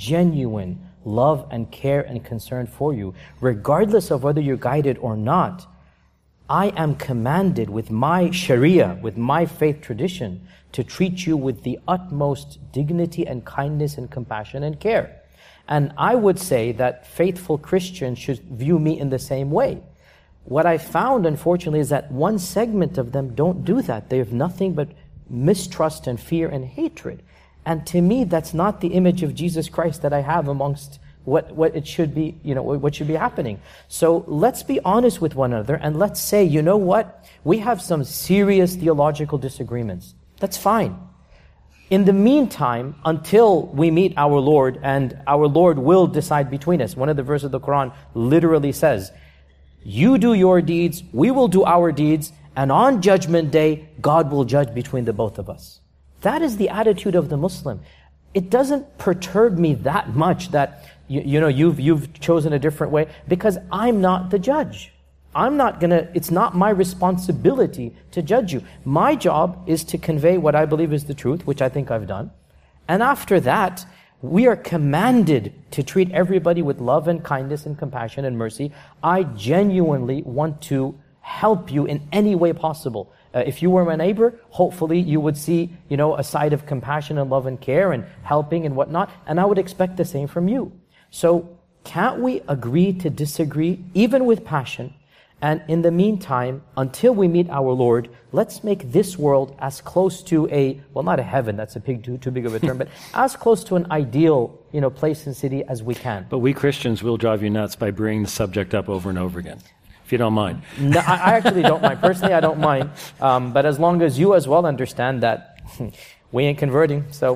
love and care and concern for you. Regardless of whether you're guided or not, I am commanded with my Sharia, with my faith tradition, to treat you with the utmost dignity and kindness and compassion and care. And I would say that faithful Christians should view me in the same way. What I found, unfortunately, is that one segment of them don't do that. They have nothing but mistrust and fear and hatred. And to me, that's not the image of Jesus Christ that I have amongst what it should be, what should be happening. So let's be honest with one another and let's say, you know what? We have some serious theological disagreements. That's fine. In the meantime, until we meet our Lord, and our Lord will decide between us. One of the verses of the Quran literally says, you do your deeds, we will do our deeds, and on Judgment Day, God will judge between the both of us. That is the attitude of the Muslim. It doesn't perturb me that much that you've chosen a different way, because I'm not the judge. It's not my responsibility to judge you. My job is to convey what I believe is the truth, which I think I've done. And after that, we are commanded to treat everybody with love and kindness and compassion and mercy. I genuinely want to help you in any way possible. If you were my neighbor, hopefully you would see, a side of compassion and love and care and helping and whatnot, and I would expect the same from you. So, can't we agree to disagree, even with passion? And in the meantime, until we meet our Lord, let's make this world as close to not a heaven, that's too big of a term, but as close to an ideal, place and city as we can. But we Christians will drive you nuts by bringing the subject up over and over again, if you don't mind. No, I actually don't mind. Personally, I don't mind. But as long as you as well understand that we ain't converting, so...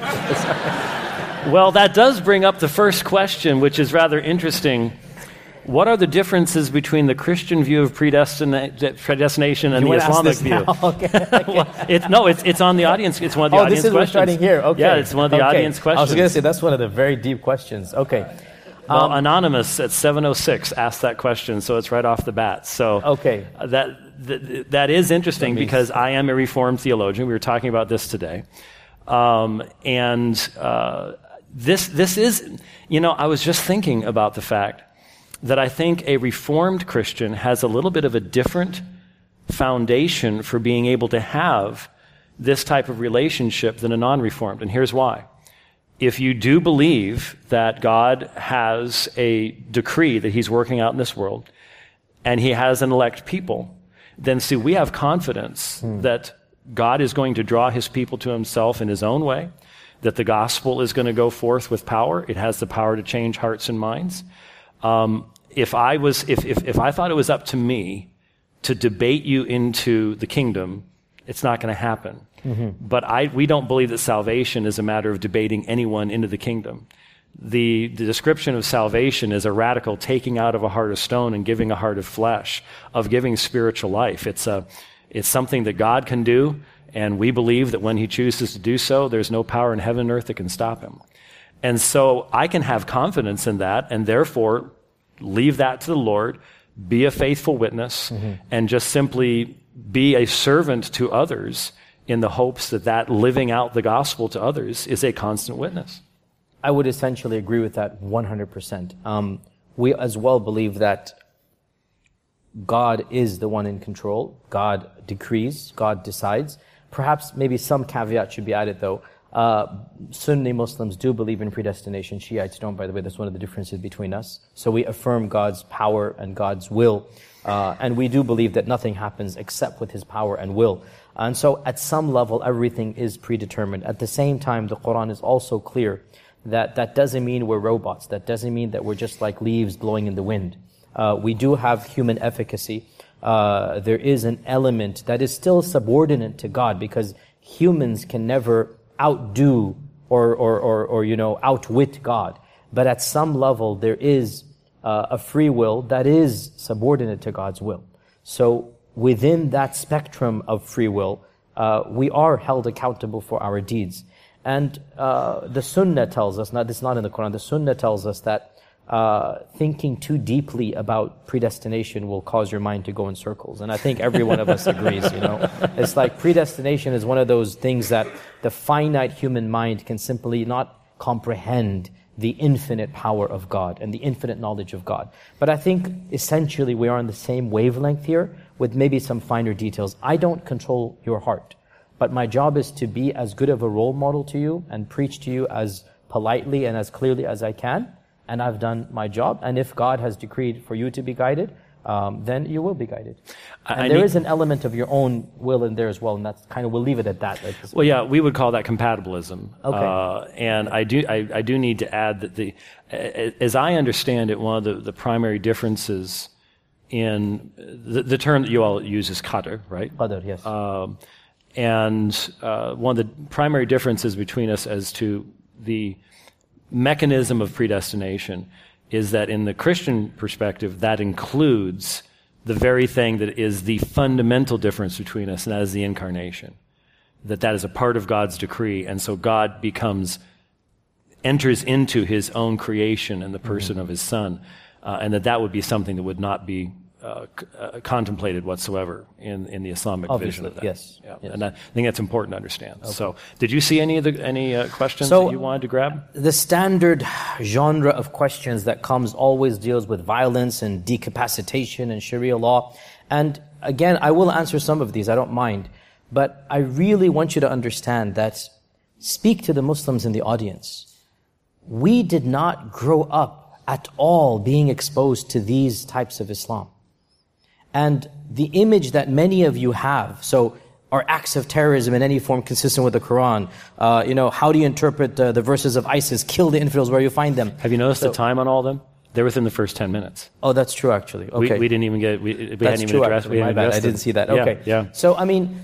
Well, that does bring up the first question, which is rather interesting. What are the differences between the Christian view of predestination and the Islamic view? Okay. Well, it's on the audience. It's one of the audience questions. This is what's starting here. Okay. Yeah, it's one of the audience questions. I was going to say that's one of the very deep questions. Okay. Well, Anonymous at 706 asked that question, so it's right off the bat. So okay. That is interesting because I am a Reformed theologian. We were talking about this today, This is, I was just thinking about the fact that I think a Reformed Christian has a little bit of a different foundation for being able to have this type of relationship than a non-Reformed. And here's why. If you do believe that God has a decree that he's working out in this world, and he has an elect people, then see, we have confidence that God is going to draw his people to himself in his own way, that the gospel is going to go forth with power. It has the power to change hearts and minds. If I thought it was up to me to debate you into the kingdom, it's not going to happen. Mm-hmm. But we don't believe that salvation is a matter of debating anyone into the kingdom. The description of salvation is a radical taking out of a heart of stone and giving a heart of flesh, of giving spiritual life. It's something that God can do, and we believe that when he chooses to do so, there's no power in heaven and earth that can stop him. And so I can have confidence in that, and therefore leave that to the Lord, be a faithful witness, and just simply be a servant to others in the hopes that living out the gospel to others is a constant witness. I would essentially agree with that 100%. We as well believe that God is the one in control. God decrees, God decides. Perhaps maybe some caveat should be added though. Sunni Muslims do believe in predestination. Shiites don't, by the way. That's one of the differences between us. So we affirm God's power and God's will. And we do believe that nothing happens except with His power and will. And so at some level, everything is predetermined. At the same time, the Quran is also clear that that doesn't mean we're robots. That doesn't mean that we're just like leaves blowing in the wind. We do have human efficacy. There is an element that is still subordinate to God, because humans can never outdo or outwit God. But at some level, there is a free will that is subordinate to God's will. So within that spectrum of free will, we are held accountable for our deeds. And the Sunnah tells us, this is not in the Quran, the Sunnah tells us that thinking too deeply about predestination will cause your mind to go in circles. And I think every one of us agrees, It's like predestination is one of those things that the finite human mind can simply not comprehend the infinite power of God and the infinite knowledge of God. But I think essentially we are on the same wavelength here, with maybe some finer details. I don't control your heart, but my job is to be as good of a role model to you and preach to you as politely and as clearly as I can. And I've done my job. And if God has decreed for you to be guided, then you will be guided. And there is an element of your own will in there as well. And that's kind of, we'll leave it at that. Well, yeah, we would call that compatibilism. Okay. And I do need to add that as I understand it, one of the primary differences in the term that you all use is qadr, right? Qadr, yes. And one of the primary differences between us as to the mechanism of predestination is that in the Christian perspective, that includes the very thing that is the fundamental difference between us, and that is the incarnation. That is a part of God's decree, and so God enters into His own creation in the person of His Son, and that would be something that would not be contemplated whatsoever in the Islamic vision of that. Yes. Yeah. Yes. And I think that's important to understand. Okay. So, did you see any questions that you wanted to grab? The standard genre of questions that comes always deals with violence and decapacitation and Sharia law. And again, I will answer some of these, I don't mind. But I really want you to understand that, speak to the Muslims in the audience. We did not grow up at all being exposed to these types of Islam. And the image that many of you have, so are acts of terrorism in any form consistent with the Quran? How do you interpret the verses of ISIS? Kill the infidels where you find them. Have you noticed the time on all of them? They're within the first 10 minutes. Oh, that's true, actually. Okay. We didn't even get, we that's hadn't true, even addressed. Actually. My bad, I didn't see that. Okay. Yeah. So,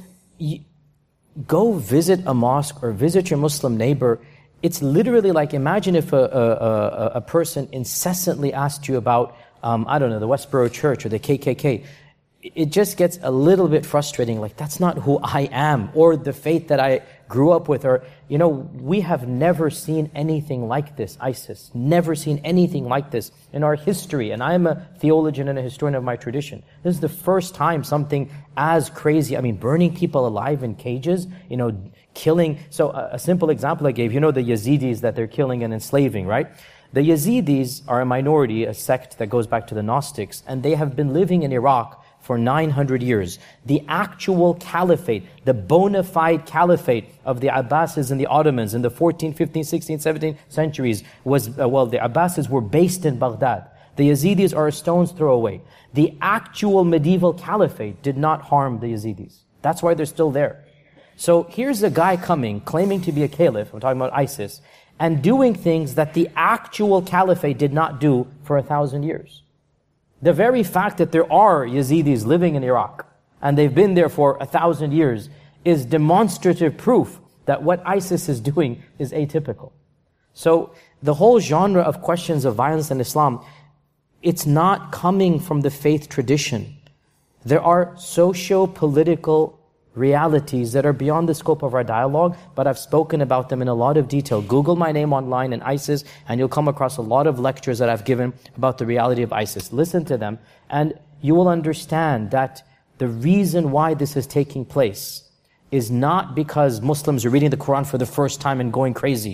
go visit a mosque or visit your Muslim neighbor. It's literally like, imagine if a person incessantly asked you about, the Westboro Church or the KKK. It just gets a little bit frustrating, like, that's not who I am, or the faith that I grew up with, or, we have never seen anything like this, ISIS. Never seen anything like this in our history. And I'm a theologian and a historian of my tradition. This is the first time something as crazy, burning people alive in cages, killing. So a simple example I gave, the Yazidis that they're killing and enslaving, right? The Yazidis are a minority, a sect that goes back to the Gnostics, and they have been living in Iraq for 900 years. The actual caliphate, the bona fide caliphate of the Abbasids and the Ottomans in the 14th, 15th, 16th, 17th centuries was, the Abbasids were based in Baghdad. The Yazidis are a stone's throw away. The actual medieval caliphate did not harm the Yazidis. That's why they're still there. So here's a guy coming, claiming to be a caliph, I'm talking about ISIS, and doing things that the actual caliphate did not do for 1,000 years. The very fact that there are Yazidis living in Iraq, and they've been there for 1,000 years, is demonstrative proof that what ISIS is doing is atypical. So the whole genre of questions of violence in Islam, it's not coming from the faith tradition. There are socio-political realities that are beyond the scope of our dialogue, but I've spoken about them in a lot of detail. Google my name online and ISIS, and you'll come across a lot of lectures that I've given about the reality of ISIS. Listen to them, and you will understand that the reason why this is taking place is not because Muslims are reading the Quran for the first time and going crazy.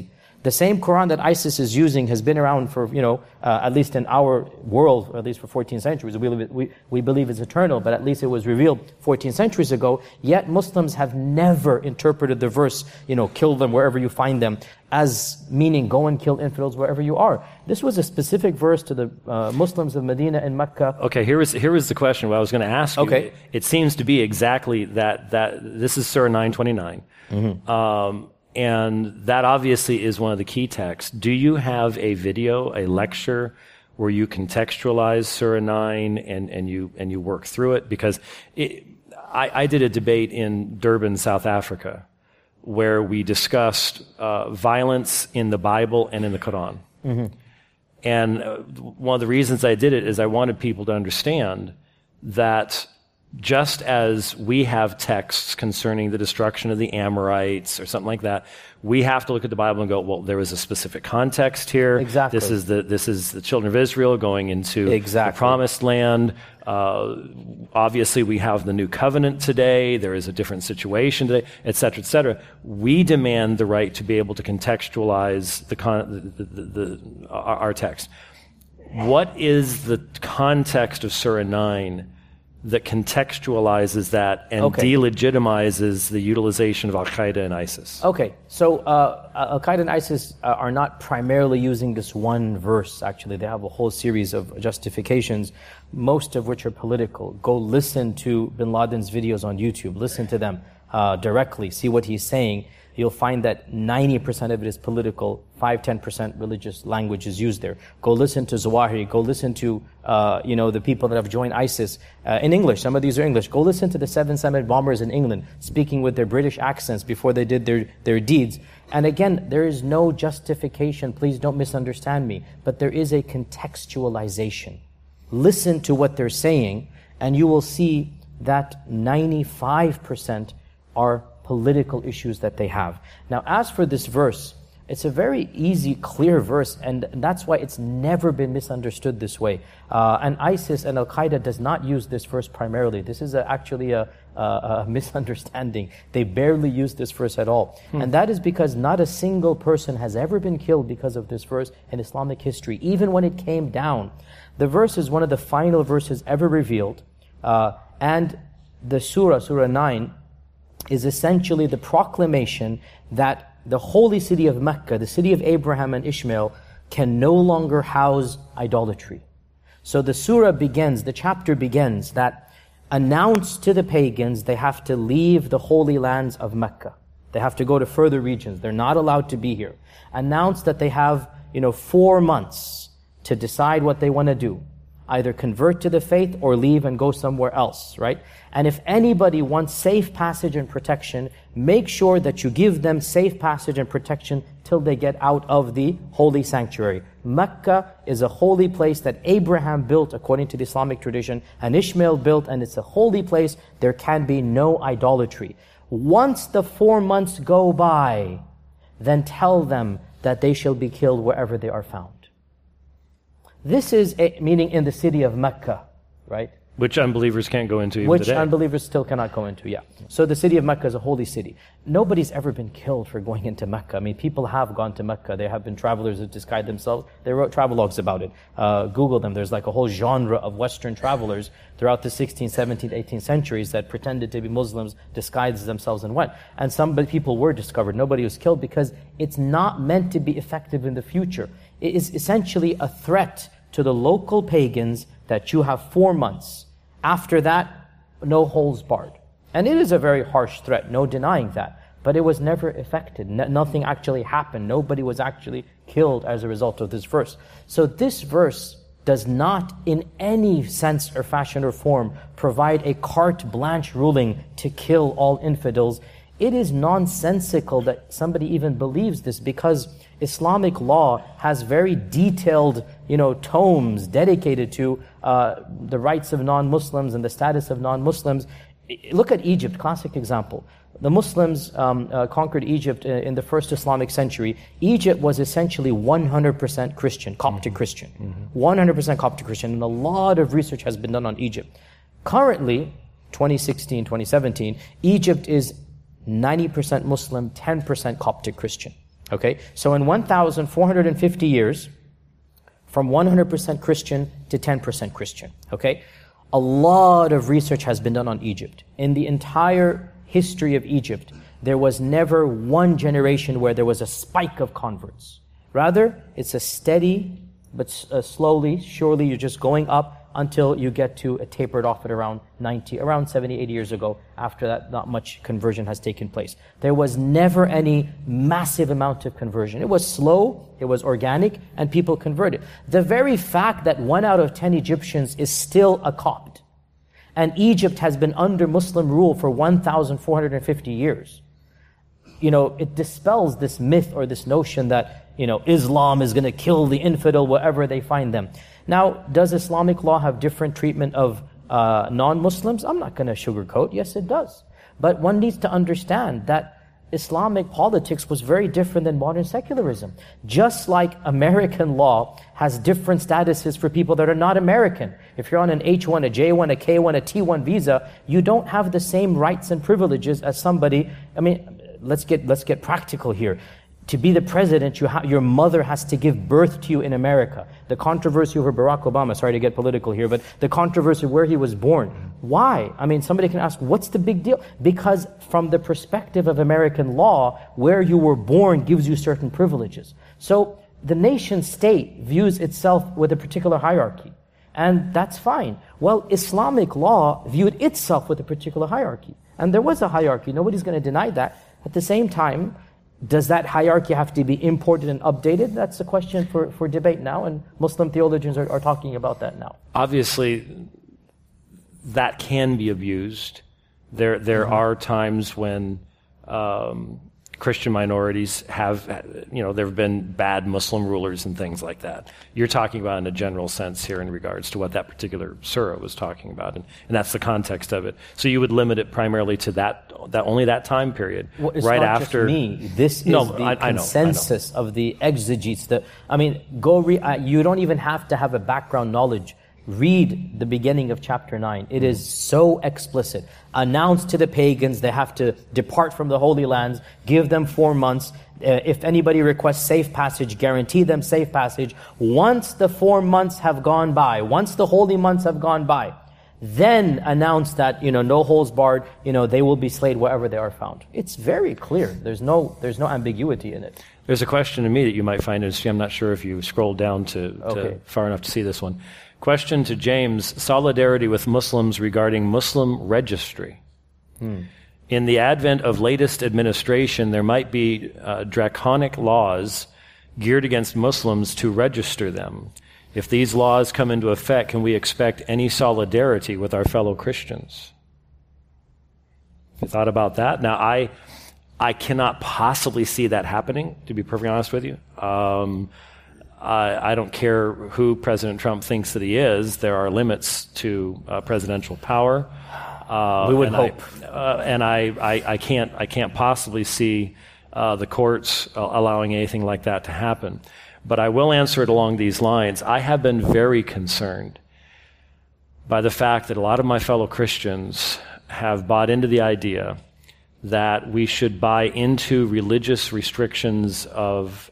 The same Quran that ISIS is using has been around for, at least in our world, or at least for 14 centuries. We believe it's eternal, but at least it was revealed 14 centuries ago. Yet Muslims have never interpreted the verse, kill them wherever you find them, as meaning go and kill infidels wherever you are. This was a specific verse to the Muslims of Medina and Mecca. Okay, here was the question what I was going to ask you. Okay. It seems to be exactly that this is Surah 929. Mm-hmm. And that obviously is one of the key texts. Do you have a video, a lecture, where you contextualize Surah 9 and you work through it? Because I did a debate in Durban, South Africa, where we discussed violence in the Bible and in the Quran. Mm-hmm. And one of the reasons I did it is I wanted people to understand that just as we have texts concerning the destruction of the Amorites or something like that, we have to look at the Bible and go, well, there was a specific context here. Exactly. This is the children of Israel going into the promised land. Obviously, we have the new covenant today. There is a different situation today, et cetera, et cetera. We demand the right to be able to contextualize our text. What is the context of Surah 9 that contextualizes that and delegitimizes the utilization of Al-Qaeda and ISIS? Okay, so Al-Qaeda and ISIS are not primarily using this one verse, actually. They have a whole series of justifications, most of which are political. Go listen to bin Laden's videos on YouTube. Listen to them directly. See what he's saying. You'll find that 90% of it is political, 5-10% religious language is used there. Go listen to Zawahiri, go listen to the people that have joined ISIS in English. Some of these are English. Go listen to the 7 Summit bombers in England speaking with their British accents before they did their deeds. And again, there is no justification, please don't misunderstand me, but there is a contextualization. Listen to what they're saying, and you will see that 95% are political issues that they have. Now, as for this verse, it's a very easy, clear verse, and that's why it's never been misunderstood this way. And ISIS and Al-Qaeda does not use this verse primarily. This is actually a misunderstanding. They barely use this verse at all. And that is because not a single person has ever been killed because of this verse in Islamic history, even when it came down. The verse is one of the final verses ever revealed, and the Surah 9, is essentially the proclamation that the holy city of Mecca, the city of Abraham and Ishmael, can no longer house idolatry. So the surah begins, the chapter begins that announce to the pagans they have to leave the holy lands of Mecca. They have to go to further regions. They're not allowed to be here. Announce that they have, 4 months to decide what they want to do. Either convert to the faith or leave and go somewhere else, right? And if anybody wants safe passage and protection, make sure that you give them safe passage and protection till they get out of the holy sanctuary. Mecca is a holy place that Abraham built according to the Islamic tradition, and Ishmael built, and it's a holy place. There can be no idolatry. Once the 4 months go by, then tell them that they shall be killed wherever they are found. This is meaning in the city of Mecca, right? Which unbelievers can't go into even Which today. unbelievers still cannot go into, yeah. So the city of Mecca is a holy city. Nobody's ever been killed for going into Mecca. I mean, people have gone to Mecca. There have been travelers who disguised themselves. They wrote travelogues about it. Google them. There's like a whole genre of Western travelers throughout the 16th, 17th, 18th centuries that pretended to be Muslims, disguised themselves and went. And some people were discovered. Nobody was killed because it's not meant to be effective in the future. It is essentially a threat to the local pagans that you have 4 months. After that, no holds barred. And it is a very harsh threat, no denying that. But it was never effected. Nothing actually happened. Nobody was actually killed as a result of this verse. So this verse does not in any sense or fashion or form provide a carte blanche ruling to kill all infidels. It is nonsensical that somebody even believes this, because Islamic law has very detailed, tomes dedicated to the rights of non-Muslims and the status of non-Muslims. Look at Egypt, classic example. The Muslims conquered Egypt in the first Islamic century. Egypt was essentially 100% Christian, Coptic Christian. 100% Coptic Christian, and a lot of research has been done on Egypt. Currently, 2016, 2017, Egypt is 90% Muslim, 10% Coptic Christian. Okay, so in 1,450 years, from 100% Christian to 10% Christian, okay? A lot of research has been done on Egypt. In the entire history of Egypt, there was never one generation where there was a spike of converts. Rather, it's a steady, but slowly, surely, you're just going up until you get to a tapered off at around 70, 80 years ago. After that, not much conversion has taken place. There was never any massive amount of conversion. It was slow, it was organic, and people converted. The very fact that 1 out of 10 Egyptians is still a Copt, and Egypt has been under Muslim rule for 1,450 years, it dispels this myth or this notion that, Islam is going to kill the infidel wherever they find them. Now, does Islamic law have different treatment of non-Muslims? I'm not going to sugarcoat. Yes, it does. But one needs to understand that Islamic politics was very different than modern secularism. Just like American law has different statuses for people that are not American. If you're on an H1, a J1, a K1, a T1 visa, you don't have the same rights and privileges as somebody. Let's get practical here. To be the president, your mother has to give birth to you in America. The controversy over Barack Obama, sorry to get political here, but the controversy of where he was born. Why? Somebody can ask, what's the big deal? Because from the perspective of American law, where you were born gives you certain privileges. So the nation state views itself with a particular hierarchy. And that's fine. Well, Islamic law viewed itself with a particular hierarchy. And there was a hierarchy. Nobody's going to deny that. At the same time, does that hierarchy have to be imported and updated? That's a question for debate now, and Muslim theologians are talking about that now. Obviously, that can be abused. There are times when Christian minorities have, there have been bad Muslim rulers and things like that. You're talking about in a general sense here in regards to what that particular surah was talking about, and that's the context of it. So you would limit it primarily to that only that time period, well, it's right not after. Just me. This is the consensus of the exegetes. Go read. You don't even have to have a background knowledge. Read the beginning of chapter 9. It is so explicit. Announced to the pagans, they have to depart from the Holy Lands, give them 4 months. If anybody requests safe passage, guarantee them safe passage. Once the 4 months have gone by, once the holy months have gone by, then announce that, no holds barred, they will be slayed wherever they are found. It's very clear. There's no ambiguity in it. There's a question to me that you might find interesting. I'm not sure if you scrolled down to far enough to see this one. Question to James, solidarity with Muslims regarding Muslim registry. In the advent of latest administration, there might be draconic laws geared against Muslims to register them. If these laws come into effect, can we expect any solidarity with our fellow Christians? Have you thought about that? Now, I cannot possibly see that happening, to be perfectly honest with you. I don't care who President Trump thinks that he is. There are limits to presidential power. We would hope. I can't possibly see the courts allowing anything like that to happen. But I will answer it along these lines. I have been very concerned by the fact that a lot of my fellow Christians have bought into the idea that we should buy into religious restrictions of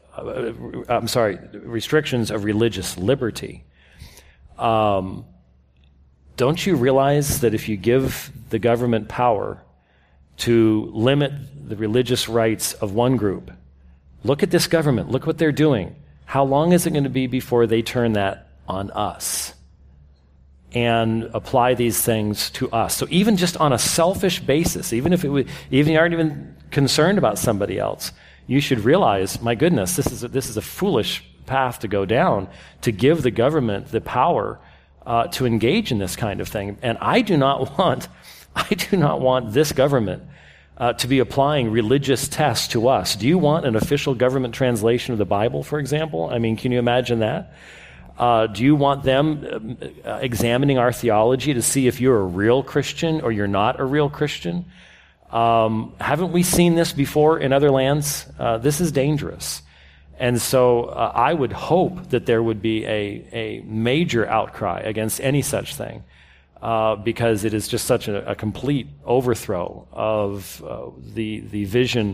religious liberty. Don't you realize that if you give the government power to limit the religious rights of one group, look at this government, look what they're doing. How long is it going to be before they turn that on us and apply these things to us? So even just on a selfish basis, even if you aren't even concerned about somebody else, you should realize, my goodness, this is a foolish path to go down, to give the government the power to engage in this kind of thing. And I do not want this government to be applying religious tests to us. Do you want an official government translation of the Bible, for example? Can you imagine that? Do you want them examining our theology to see if you're a real Christian or you're not a real Christian? Haven't we seen this before in other lands? This is dangerous. And so I would hope that there would be a major outcry against any such thing, because it is just such a complete overthrow of the vision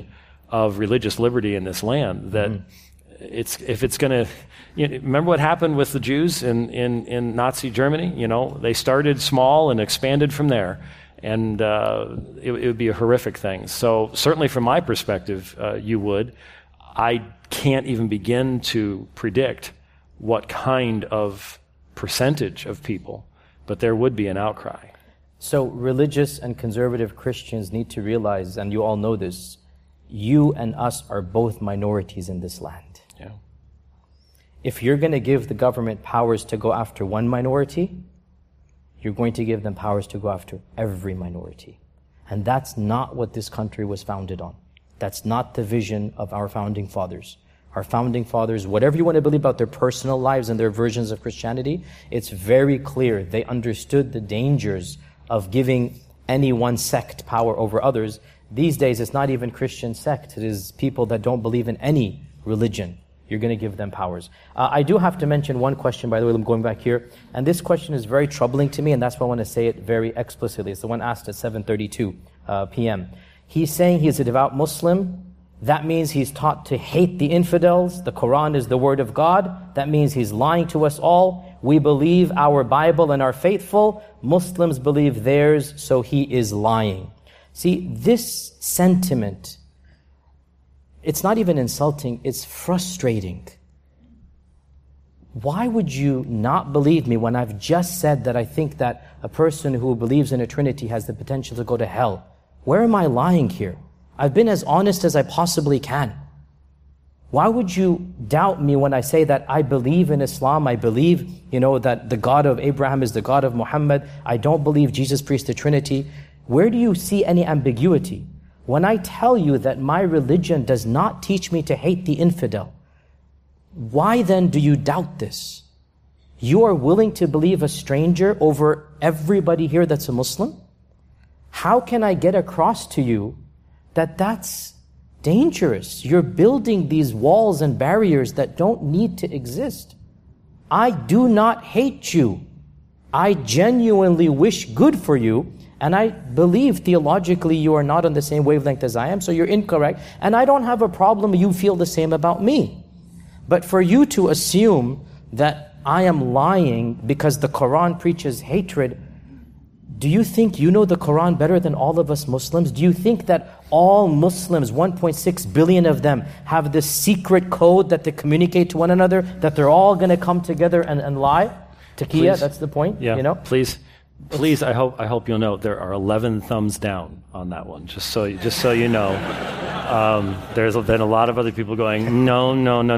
of religious liberty in this land. That if it's going to, remember what happened with the Jews in Nazi Germany? They started small and expanded from there, and it would be a horrific thing. So certainly from my perspective, I can't even begin to predict what kind of percentage of people, but there would be an outcry. So religious and conservative Christians need to realize, and you all know this, you and us are both minorities in this land. Yeah. If you're going to give the government powers to go after one minority, you're going to give them powers to go after every minority. And that's not what this country was founded on. That's not the vision of our founding fathers. Our founding fathers, whatever you want to believe about their personal lives and their versions of Christianity, it's very clear. They understood the dangers of giving any one sect power over others. These days, it's not even Christian sect. It is people that don't believe in any religion. You're going to give them powers. I do have to mention one question, by the way, I'm going back here. And this question is very troubling to me, and that's why I want to say it very explicitly. It's the one asked at 7:32 p.m. He's saying he's a devout Muslim. That means he's taught to hate the infidels. The Quran is the word of God. That means he's lying to us all. We believe our Bible and are faithful. Muslims believe theirs, so he is lying. See, this sentiment, it's not even insulting, it's frustrating. Why would you not believe me when I've just said that I think that a person who believes in a Trinity has the potential to go to hell? Where am I lying here? I've been as honest as I possibly can. Why would you doubt me when I say that I believe in Islam, I believe, that the God of Abraham is the God of Muhammad, I don't believe Jesus preached the Trinity? Where do you see any ambiguity? When I tell you that my religion does not teach me to hate the infidel, why then do you doubt this? You are willing to believe a stranger over everybody here that's a Muslim? How can I get across to you that that's dangerous? You're building these walls and barriers that don't need to exist. I do not hate you. I genuinely wish good for you, and I believe theologically you are not on the same wavelength as I am, so you're incorrect, and I don't have a problem you feel the same about me. But for you to assume that I am lying because the Quran preaches hatred, do you think you know the Quran better than all of us Muslims? Do you think that all Muslims, 1.6 billion of them, have this secret code that they communicate to one another, that they're all going to come together and lie? Taqiyya, that's the point. Yeah, please, I hope you'll note there are 11 thumbs down on that one, just so you know. There's been a lot of other people going, no.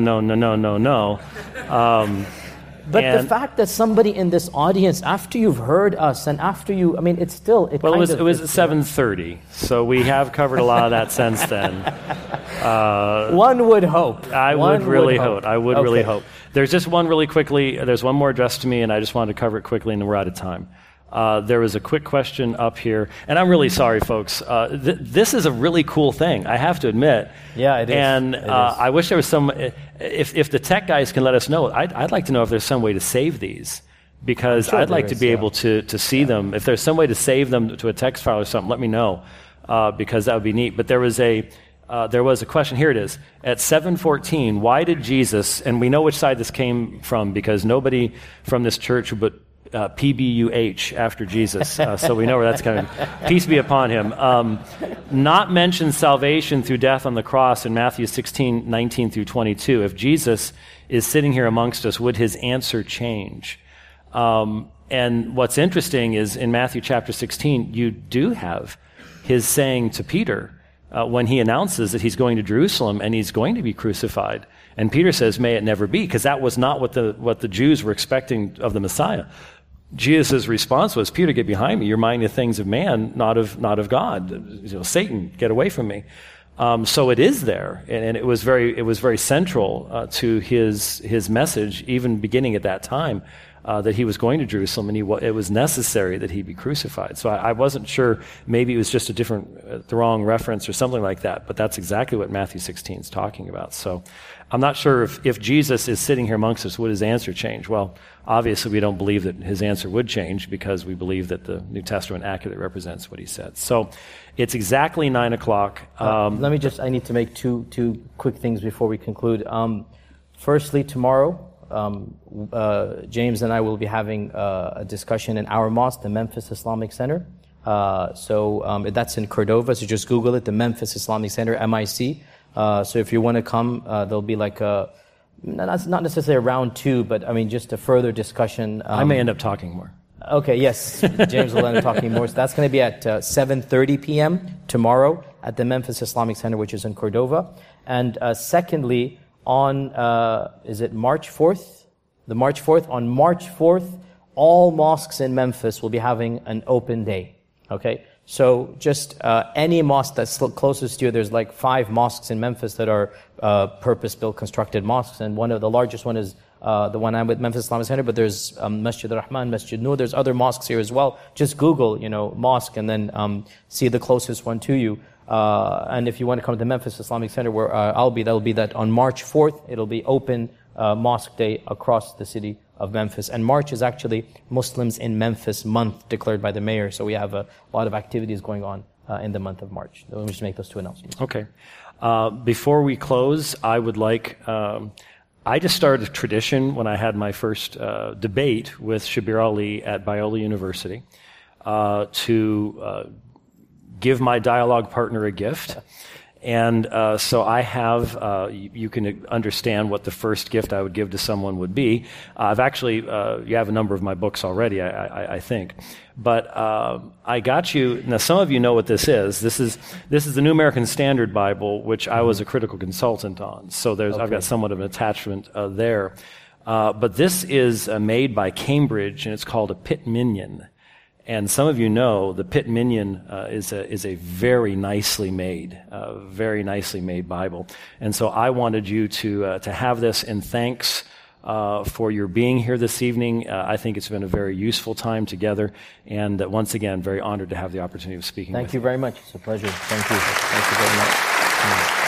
But the fact that somebody in this audience, after you've heard us and after you, it's still... It was at 7:30, so we have covered a lot of that since then. One would hope. I would really hope. There's just one really quickly, there's one more addressed to me, and I just wanted to cover it quickly, and then we're out of time. There was a quick question up here, and I'm really sorry, folks. This is a really cool thing, I have to admit. Yeah, it is. And I wish there was some. If the tech guys can let us know, I'd like to know if there's some way to save these, because I'd like to be able to see them. If there's some way to save them to a text file or something, let me know, because that would be neat. But there was a question. Here it is. At 7:14, why did Jesus? And we know which side this came from, because nobody from this church but PBUH after Jesus, so we know where that's coming. Peace be upon him. Not mention salvation through death on the cross in Matthew 16:19 through 22. If Jesus is sitting here amongst us, would his answer change? And what's interesting is in Matthew chapter 16, you do have his saying to Peter when he announces that he's going to Jerusalem and he's going to be crucified. And Peter says, may it never be, because that was not what the Jews were expecting of the Messiah. Jesus' response was, Peter, get behind me. You're minding the things of man, not of God. Satan, get away from me. So it is there, and it was very central to his message, even beginning at that time. that he was going to Jerusalem, and it was necessary that he be crucified. So I wasn't sure, maybe it was just the wrong reference or something like that, but that's exactly what Matthew 16 is talking about. So I'm not sure if Jesus is sitting here amongst us, would his answer change? Well, obviously we don't believe that his answer would change, because we believe that the New Testament accurately represents what he said. So it's exactly 9 o'clock. I need to make two quick things before we conclude. Firstly, tomorrow, James and I will be having a discussion in our mosque, the Memphis Islamic Center. So that's in Cordova, so just Google it, the Memphis Islamic Center, MIC. So if you want to come, there'll be like not necessarily a round two, but I mean just a further discussion. I may end up talking more. Okay, yes, James will end up talking more. So that's going to be at 7:30 p.m. tomorrow at the Memphis Islamic Center, which is in Cordova. And secondly, on, is it March 4th? On March 4th, all mosques in Memphis will be having an open day. Okay? So just any mosque that's closest to you, there's like 5 mosques in Memphis that are purpose-built, constructed mosques, and one of the largest one is the one I'm with, Memphis Islamic Center, but there's Masjid Rahman, Masjid Noor, there's other mosques here as well. Just Google, mosque, and then see the closest one to you. And if you want to come to the Memphis Islamic Center, where I'll be, that'll be that on March 4th. It'll be open mosque day across the city of Memphis. And March is actually Muslims in Memphis month declared by the mayor. So we have a lot of activities going on in the month of March. Let me just make those 2 announcements. Okay. Before we close, I would like... I just started a tradition when I had my first debate with Shabir Ali at Biola University to give my dialogue partner a gift. And so I have, you can understand what the first gift I would give to someone would be. I've actually, you have a number of my books already, I think. But I got you, now some of you know what this is. This is the New American Standard Bible, which I was a critical consultant on. So I've got somewhat of an attachment there. But this is made by Cambridge, and it's called a Pitt Minion. And some of you know the Pitt Minion is a very nicely made Bible. And so I wanted you to have this in thanks for your being here this evening. I think it's been a very useful time together. And once again, very honored to have the opportunity of speaking with you. Thank you very much. It's a pleasure. Thank you. Thank you very much.